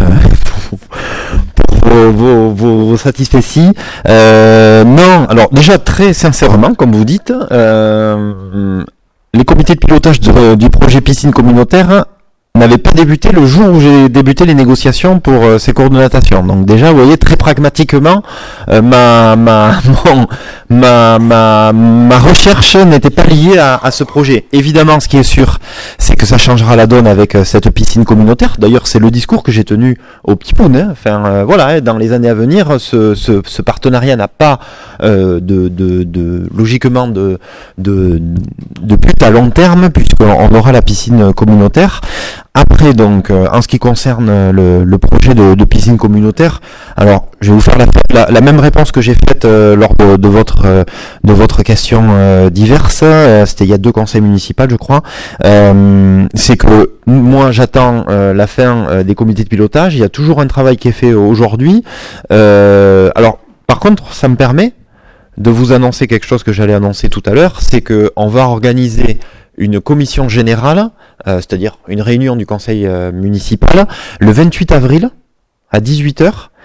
pour vos, vos, vos, vos satisfecits. Euh, non, alors déjà très sincèrement, comme vous dites, euh, les comités de pilotage de, du projet piscine communautaire n'avait pas débuté le jour où j'ai débuté les négociations pour euh, ces cours de natation. Donc déjà, vous voyez, très pragmatiquement, euh, ma, ma, mon, ma, ma, ma recherche n'était pas liée à, à ce projet. Évidemment, ce qui est sûr, c'est que ça changera la donne avec euh, cette piscine communautaire. D'ailleurs, c'est le discours que j'ai tenu au Petit Poun. Hein. Enfin, euh, voilà, dans les années à venir, ce, ce, ce partenariat n'a pas euh, de, de, de, logiquement de, de, de but à long terme, puisqu'on aura la piscine communautaire. Après, donc, euh, en ce qui concerne le, le projet de, de piscine communautaire, alors je vais vous faire la, la, la même réponse que j'ai faite euh, lors de, de votre euh, de votre question euh, diverse. Euh, c'était il y a deux conseils municipaux, je crois. Euh, c'est que moi, j'attends euh, la fin euh, des comités de pilotage. Il y a toujours un travail qui est fait aujourd'hui. Euh, alors, par contre, ça me permet de vous annoncer quelque chose que j'allais annoncer tout à l'heure, c'est que on va organiser une commission générale, euh, c'est-à-dire une réunion du conseil euh, municipal, le vingt-huit avril à dix-huit heures,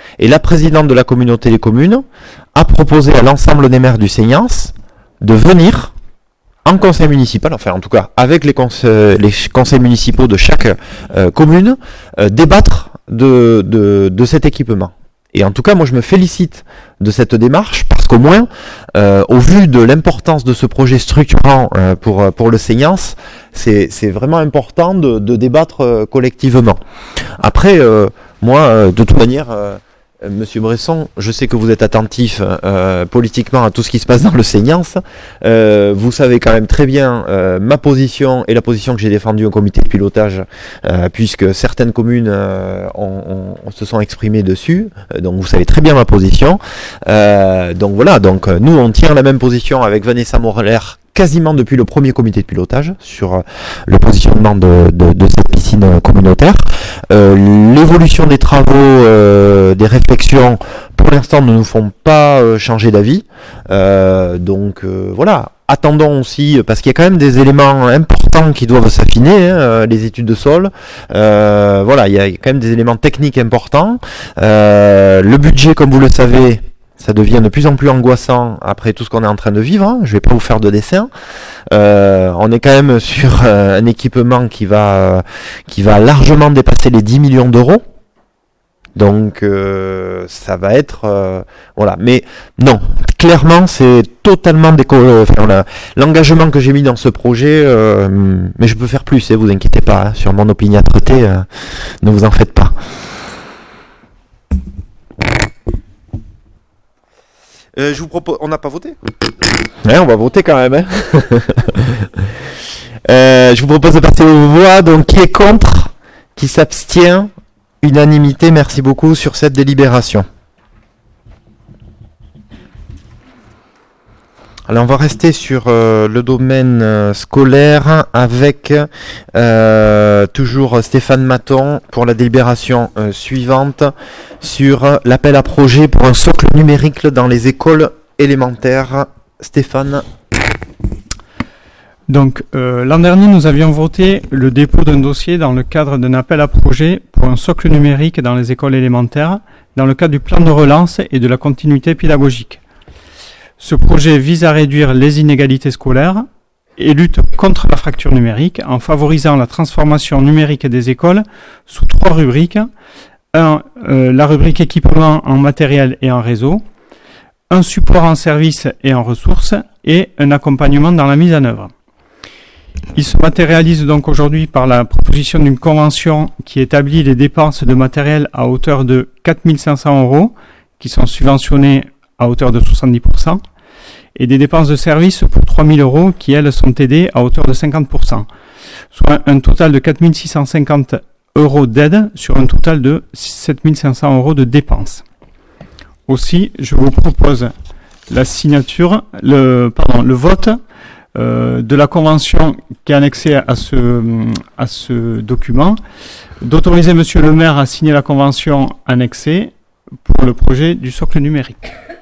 Et la présidente de la communauté des communes a proposé à l'ensemble des maires du Seignance de venir en conseil municipal, enfin en tout cas avec les, conse- les conseils municipaux de chaque euh, commune, euh, débattre de, de, de cet équipement. Et en tout cas, moi je me félicite de cette démarche parce qu'au moins, euh, au vu de l'importance de ce projet structurant euh, pour, pour le Seignance, c'est, c'est vraiment important de, de débattre euh, collectivement. Après, euh, moi, euh, de toute manière, euh, Monsieur Bresson, je sais que vous êtes attentif euh, politiquement à tout ce qui se passe dans le Seignance. Euh, vous savez quand même très bien euh, ma position et la position que j'ai défendue au comité de pilotage, euh, puisque certaines communes euh, ont, ont, se sont exprimées dessus. Euh, donc vous savez très bien ma position. Euh, donc voilà, donc nous on tient la même position avec Vanessa Morler quasiment depuis le premier comité de pilotage sur le positionnement de, de, de cette piscine communautaire. Euh, l'évolution des travaux, euh, des réflexions, pour l'instant ne nous font pas euh, changer d'avis. Euh, donc euh, voilà, attendons aussi, parce qu'il y a quand même des éléments importants qui doivent s'affiner, hein, les études de sol. Euh, voilà, il y a quand même des éléments techniques importants. Euh, le budget, comme vous le savez, ça devient de plus en plus angoissant après tout ce qu'on est en train de vivre. Hein. Je vais pas vous faire de dessin. Euh, on est quand même sur euh, un équipement qui va euh, qui va largement dépasser les dix millions d'euros. Donc euh, ça va être euh, voilà. Mais non, clairement c'est totalement déco- enfin, la, l'engagement que j'ai mis dans ce projet. Euh, mais je peux faire plus. Hein, vous inquiétez pas hein, sur mon opiniâtreté. Euh, ne vous en faites pas. Euh, je vous propose. On n'a pas voté ? Ouais, on va voter quand même. Hein. euh, je vous propose de passer aux voix. Donc, qui est contre ? Qui s'abstient ? Unanimité. Merci beaucoup sur cette délibération. Alors, on va rester sur euh, le domaine euh, scolaire avec euh, toujours Stéphane Maton pour la délibération euh, suivante sur euh, l'appel à projet pour un socle numérique dans les écoles élémentaires. Stéphane. Donc, euh, l'an dernier, nous avions voté le dépôt d'un dossier dans le cadre d'un appel à projet pour un socle numérique dans les écoles élémentaires, dans le cadre du plan de relance et de la continuité pédagogique. Ce projet vise à réduire les inégalités scolaires et lutte contre la fracture numérique en favorisant la transformation numérique des écoles sous trois rubriques. Un, euh, la rubrique équipement en matériel et en réseau, un support en services et en ressources et un accompagnement dans la mise en œuvre. Il se matérialise donc aujourd'hui par la proposition d'une convention qui établit les dépenses de matériel à hauteur de quatre mille cinq cents euros qui sont subventionnées à hauteur de soixante-dix pour cent et des dépenses de services pour trois mille euros qui, elles, sont aidées à hauteur de cinquante pour cent, soit un total de quatre mille six cent cinquante euros d'aide sur un total de sept mille cinq cents euros de dépenses. Aussi, je vous propose la signature, le, pardon, le vote euh, de la convention qui est annexée à ce, à ce document, d'autoriser Monsieur le maire à signer la convention annexée pour le projet du socle numérique.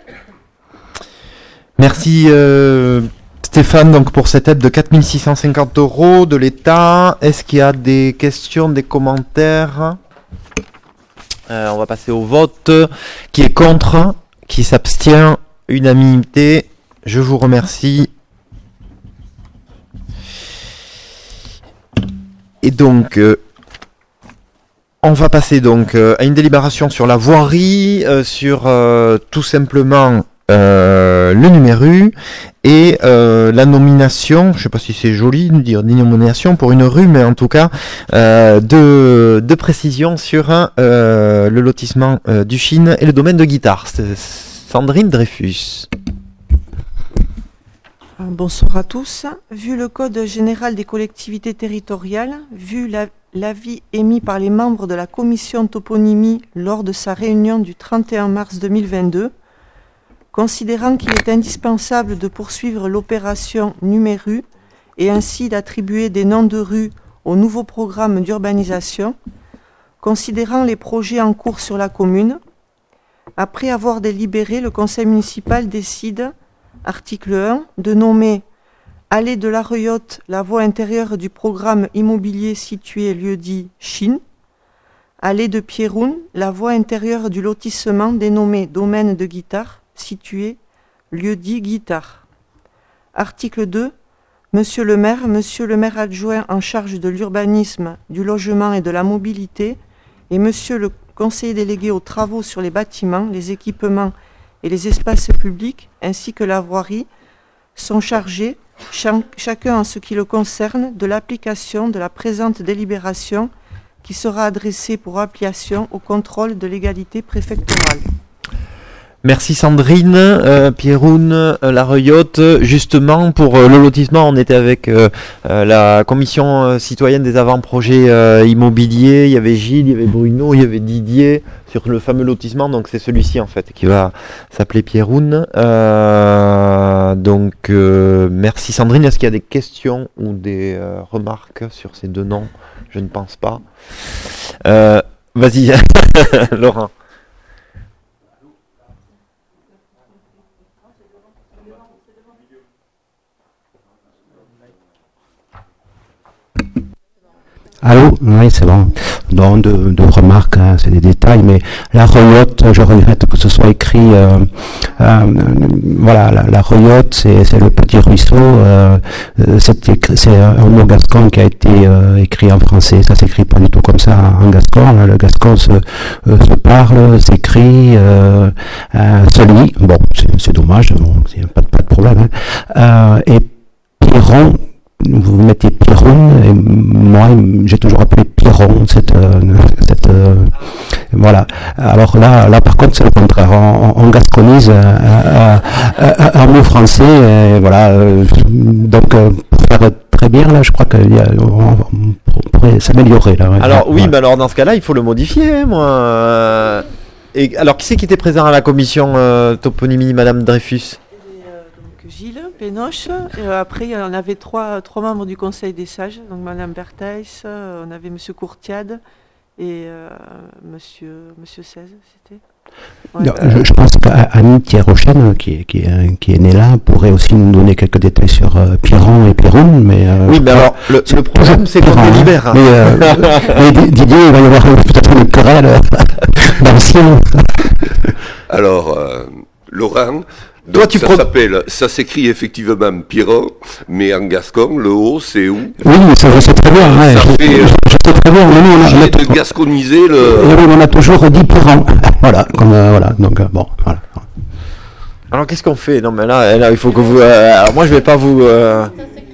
Merci euh, Stéphane donc pour cette aide de quatre mille six cent cinquante euros de l'État. Est-ce qu'il y a des questions, des commentaires ? euh, On va passer au vote. Qui est contre ? Qui s'abstient ? Unanimité. Je vous remercie. Et donc... Euh, On va passer donc euh, à une délibération sur la voirie, euh, sur euh, tout simplement euh, le numéru et euh, la nomination, je ne sais pas si c'est joli de dire nomination pour une rue, mais en tout cas euh, de, de précision sur euh, le lotissement euh, du Chine et le domaine de guitare. C'est Sandrine Dreyfus. Bonsoir à tous. Vu le Code général des collectivités territoriales, vu la l'avis émis par les membres de la commission toponymie lors de sa réunion du trente et un mars deux mille vingt-deux, considérant qu'il est indispensable de poursuivre l'opération Numéru et ainsi d'attribuer des noms de rues au nouveau programme d'urbanisation, considérant les projets en cours sur la commune, après avoir délibéré, le conseil municipal décide, article un, de nommer Allée de la Reyotte, la voie intérieure du programme immobilier situé lieu-dit Chine. Allée de Pierroun, la voie intérieure du lotissement dénommé Domaine de Guitare, situé lieu dit Guitare. Article deux. Monsieur le maire, monsieur le maire adjoint en charge de l'urbanisme, du logement et de la mobilité, et monsieur le conseiller délégué aux travaux sur les bâtiments, les équipements et les espaces publics, ainsi que la voirie, sont chargés, ch- chacun en ce qui le concerne, de l'application de la présente délibération qui sera adressée pour application au contrôle de légalité préfectorale. Merci Sandrine, euh, Pierroun, euh, La Reyotte. Justement, pour euh, le lotissement, on était avec euh, euh, la commission euh, citoyenne des avant-projets euh, immobiliers. Il y avait Gilles, il y avait Bruno, il y avait Didier sur le fameux lotissement. Donc c'est celui-ci en fait qui va s'appeler Pierroun. Euh, donc euh, merci Sandrine. Est-ce qu'il y a des questions ou des euh, remarques sur ces deux noms? Je ne pense pas. Euh, vas-y, Laurent. Allô? Oui, c'est bon. Non, deux, deux remarques, hein, c'est des détails, mais la Reyotte, je regrette que ce soit écrit, euh, euh, voilà, la, la Reyotte, c'est, c'est le petit ruisseau, euh, c'est, écrit, c'est un mot gascon qui a été euh, écrit en français, ça s'écrit pas du tout comme ça en gascon, hein, le gascon se, euh, se parle, s'écrit, euh, euh, se lit, bon, c'est, c'est dommage, bon, c'est pas, pas de problème, hein. euh, et Pierron, vous mettez Pierron, et moi j'ai toujours appelé Pierron cette, euh, cette euh, voilà. Alors là, là par contre c'est le contraire. On, on gasconise euh, euh, euh, un mot français, et voilà. Euh, donc euh, pour faire très bien là, je crois qu'il y a, on, on pourrait s'améliorer là. Ouais. Alors oui, ouais. mais alors dans ce cas-là, il faut le modifier, hein, moi. Et alors qui c'est qui était présent à la commission euh, toponymie, Madame Dreyfus? Gilles Pénoche, et après on avait trois, trois membres du Conseil des sages, donc Madame Bertheis, on avait Monsieur Courtiade et euh, Monsieur Monsieur seize, c'était. Ouais. Non, je, je pense qu'Annie Thierrochène, qui, qui, qui est née là, pourrait aussi nous donner quelques détails sur euh, Pierron et Pierron, mais euh, oui, mais alors le, c'est le problème c'est qu'on délibère. Hein. Mais, euh, mais Didier, il va y avoir peut-être une querelle d'anciens. Alors, euh, Laurent. Donc Toi, tu ça pro... s'appelle, ça s'écrit effectivement Pierron, mais en gascon, le haut, c'est où? Oui, ça je sais très bien. Ouais, ça je, fait, je, je sais très bien. Mais nous, on a, on a de gasconiser le. Et oui, on a toujours dit Pierron. Voilà, comme euh, voilà. Donc euh, bon, voilà. Alors qu'est-ce qu'on fait? Non, mais là, là, il faut que vous. Euh, alors moi, je vais pas vous. Euh...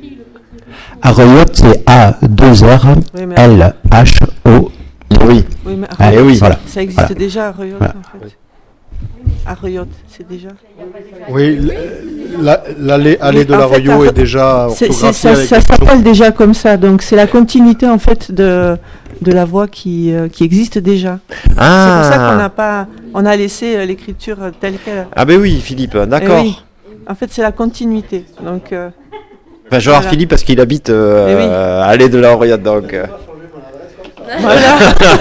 À Reyotte, c'est A deux R oui, L H O. Oui. Oui, mais Allez, Reyotte, oui, ça, voilà. ça existe Voilà. déjà à Reyotte Voilà. en fait. À Reyotte, c'est déjà. Oui, la, l'allée, allée de en la fait, Reyo à, est déjà c'est, orthographiée. c'est, ça, avec ça s'appelle déjà comme ça, donc c'est la continuité en fait de de la voie qui euh, qui existe déjà. Ah. C'est pour ça qu'on n'a pas, on a laissé euh, l'écriture telle qu'elle. Ah ben oui, Philippe, d'accord. Eh oui. En fait, c'est la continuité, donc. Euh, enfin, genre voilà. Philippe parce qu'il habite euh, Eh oui. euh, allée de la Reyotte, donc. Euh... Voilà.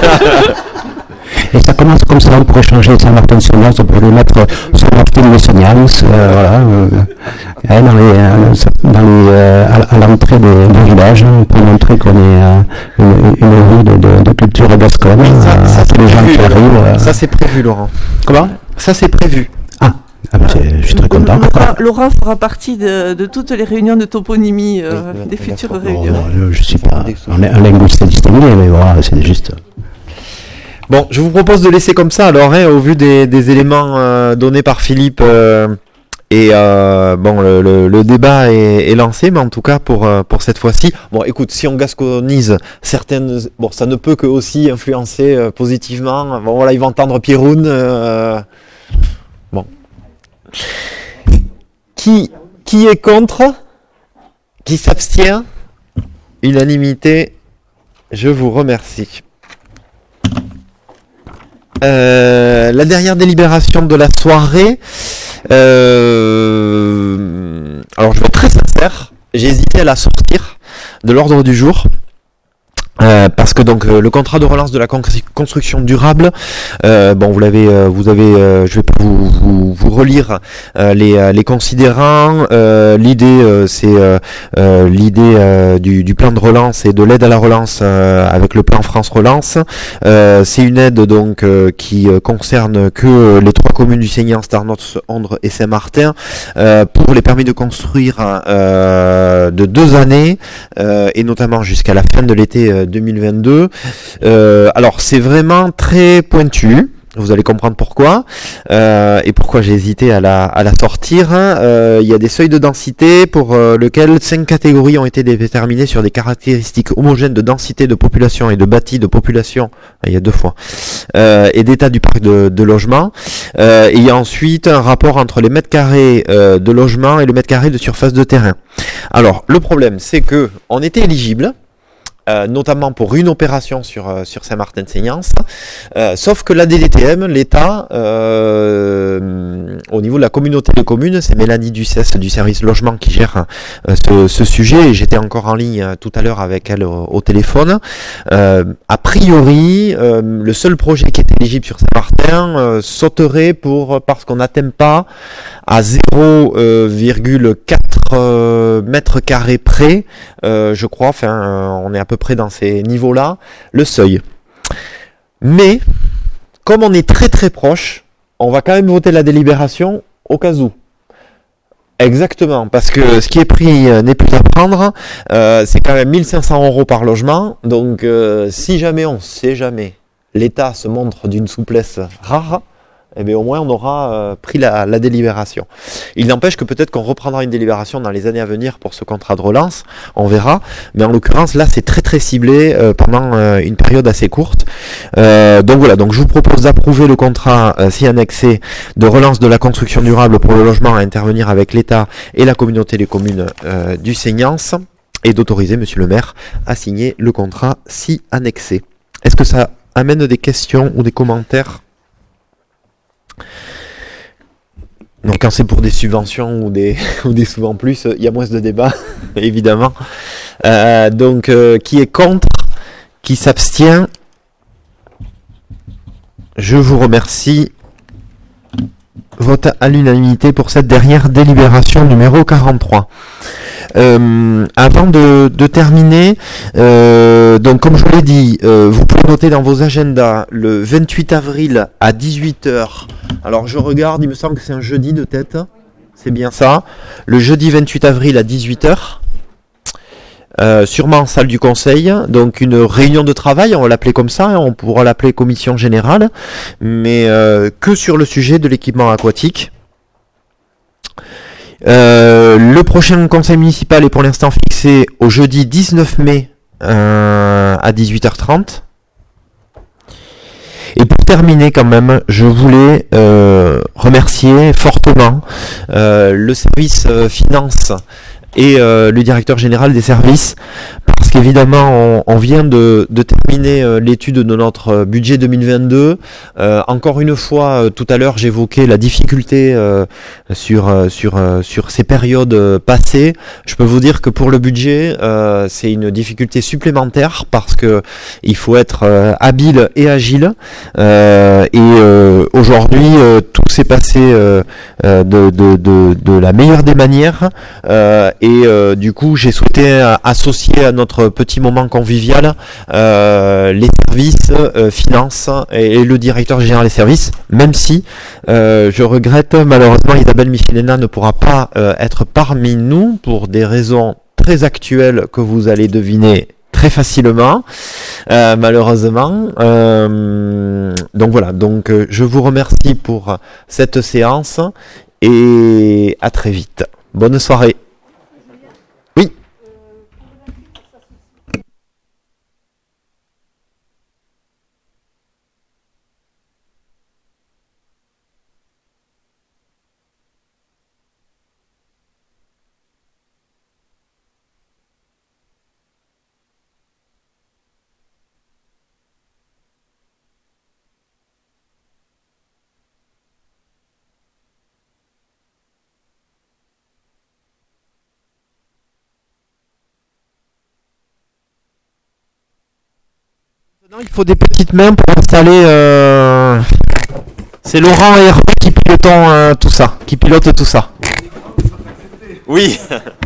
Et ça commence comme ça, on pourrait changer Saint-Martin-sur-Nance, on pourrait mettre Saint-Martin-de-Soniance, euh, voilà, euh, euh, dans les, euh, dans les, euh, à, à l'entrée des, du village, pour montrer qu'on est euh, une, une rue de, de, de culture gasconne, Oui, ça, euh, ça, tous les gens prévu, qui arrivent. Euh... Ça c'est prévu, Laurent. Comment? Ça c'est prévu. Ah, ah bah, je suis très content. Laurent, Laurent fera partie de, de toutes les réunions de toponymie, euh, oui, des oui, futures bon, réunions. Non, je, je suis pas un, un linguiste distingué, mais voilà, c'est juste... Bon, je vous propose de laisser comme ça, alors, hein, au vu des, des éléments euh, donnés par Philippe, euh, et euh, bon, le, le, le débat est, est lancé, mais en tout cas pour euh, pour cette fois-ci, bon, écoute, si on gasconise certaines, bon, ça ne peut que aussi influencer euh, positivement. Bon, voilà, ils vont entendre Pierroun. Euh, bon, qui qui est contre, qui s'abstient, unanimité. Je vous remercie. Euh, la dernière délibération de la soirée, euh, alors je vais être très sincère, j'ai hésité à la sortir de l'ordre du jour Euh, parce que donc euh, le contrat de relance de la con- construction durable, euh, bon vous l'avez, euh, vous avez, euh, je vais pas vous, vous, vous relire euh, les, euh, les considérants. Euh, l'idée, euh, c'est euh, euh, l'idée euh, du, du plan de relance et de l'aide à la relance euh, avec le plan France Relance. Euh, c'est une aide donc euh, qui euh, concerne que les trois communes du Seigneur, Starnoz, Ondre et Saint-Martin euh, pour les permis de construire euh, de deux années euh, et notamment jusqu'à la fin de l'été euh, deux mille vingt-deux. Euh, alors c'est vraiment très pointu. Vous allez comprendre pourquoi euh, et pourquoi j'ai hésité à la, à la sortir. Euh, il y a des seuils de densité pour euh, lesquels cinq catégories ont été déterminées sur des caractéristiques homogènes de densité de population et de bâti de population. Il y a deux fois. Euh, et d'état du parc de, de logement. Euh, et il y a ensuite un rapport entre les mètres carrés euh, de logement et le mètre carré de surface de terrain. Alors le problème, c'est que on était éligible. Euh, notamment pour une opération sur euh, sur Saint-Martin-de-Seignance, euh, sauf que l'A D L T M, l'État, euh, au niveau de la communauté de communes, c'est Mélanie Ducès du service logement qui gère euh, ce, ce sujet, et j'étais encore en ligne euh, tout à l'heure avec elle au, au téléphone. Euh, a priori, euh, le seul projet qui est éligible sur Saint-Martin euh, sauterait pour parce qu'on n'atteint pas à zéro virgule quatre euh, mètres carrés près, euh, je crois, enfin euh, on est à peu près dans ces niveaux-là, le seuil. Mais, comme on est très très proche, on va quand même voter la délibération au cas où. Exactement, parce que ce qui est pris euh, n'est plus à prendre, euh, c'est quand même mille cinq cents euros par logement, donc euh, si jamais, on sait jamais, l'État se montre d'une souplesse rare, eh bien, au moins on aura euh, pris la, la délibération. Il n'empêche que peut-être qu'on reprendra une délibération dans les années à venir pour ce contrat de relance, on verra. Mais en l'occurrence, là, c'est très très ciblé euh, pendant euh, une période assez courte. Euh, donc voilà, donc je vous propose d'approuver le contrat euh, si annexé de relance de la construction durable pour le logement à intervenir avec l'État et la communauté des communes euh, du Seignance, et d'autoriser Monsieur le maire à signer le contrat si annexé. Est-ce que ça amène des questions ou des commentaires ? Donc quand c'est pour des subventions ou des ou des souvent plus, il y a moins de débats, évidemment. Euh, donc euh, qui est contre, qui s'abstient, je vous remercie. Vote à l'unanimité pour cette dernière délibération numéro quarante-trois. Euh, avant de, de terminer, euh, donc comme je vous l'ai dit, euh, vous pouvez noter dans vos agendas le vingt-huit avril à dix-huit heures. Alors je regarde, il me semble que c'est un jeudi de tête, c'est bien ça. Le jeudi vingt-huit avril à dix-huit heures. Euh, sûrement en salle du conseil, donc une réunion de travail, on va l'appeler comme ça, hein, on pourra l'appeler commission générale, mais euh, que sur le sujet de l'équipement aquatique. Euh, le prochain conseil municipal est pour l'instant fixé au jeudi dix-neuf mai euh, à dix-huit heures trente. Et pour terminer quand même, je voulais euh, remercier fortement euh, le service euh, finance et euh, le directeur général des services, parce qu'évidemment on, on vient de, de terminer euh, l'étude de notre budget deux mille vingt-deux. Euh, encore une fois, euh, tout à l'heure j'évoquais la difficulté euh, sur euh, sur euh, sur ces périodes euh, passées. Je peux vous dire que pour le budget, euh, c'est une difficulté supplémentaire parce que il faut être euh, habile et agile. Euh, et euh, aujourd'hui, euh, tout s'est passé euh, euh, de, de de de la meilleure des manières. Euh, et euh, du coup, j'ai souhaité euh, associer à notre petit moment convivial euh, les services, euh, finances et, et le directeur général des services, même si euh, je regrette malheureusement Isabelle Michelena ne pourra pas euh, être parmi nous pour des raisons très actuelles que vous allez deviner très facilement, euh, malheureusement. Euh, donc voilà, donc euh, je vous remercie pour cette séance et à très vite. Bonne soirée. Maintenant, il faut des petites mains pour installer. Euh... C'est Laurent et Hervé qui pilotent euh, tout ça, qui pilotent tout ça. Oui.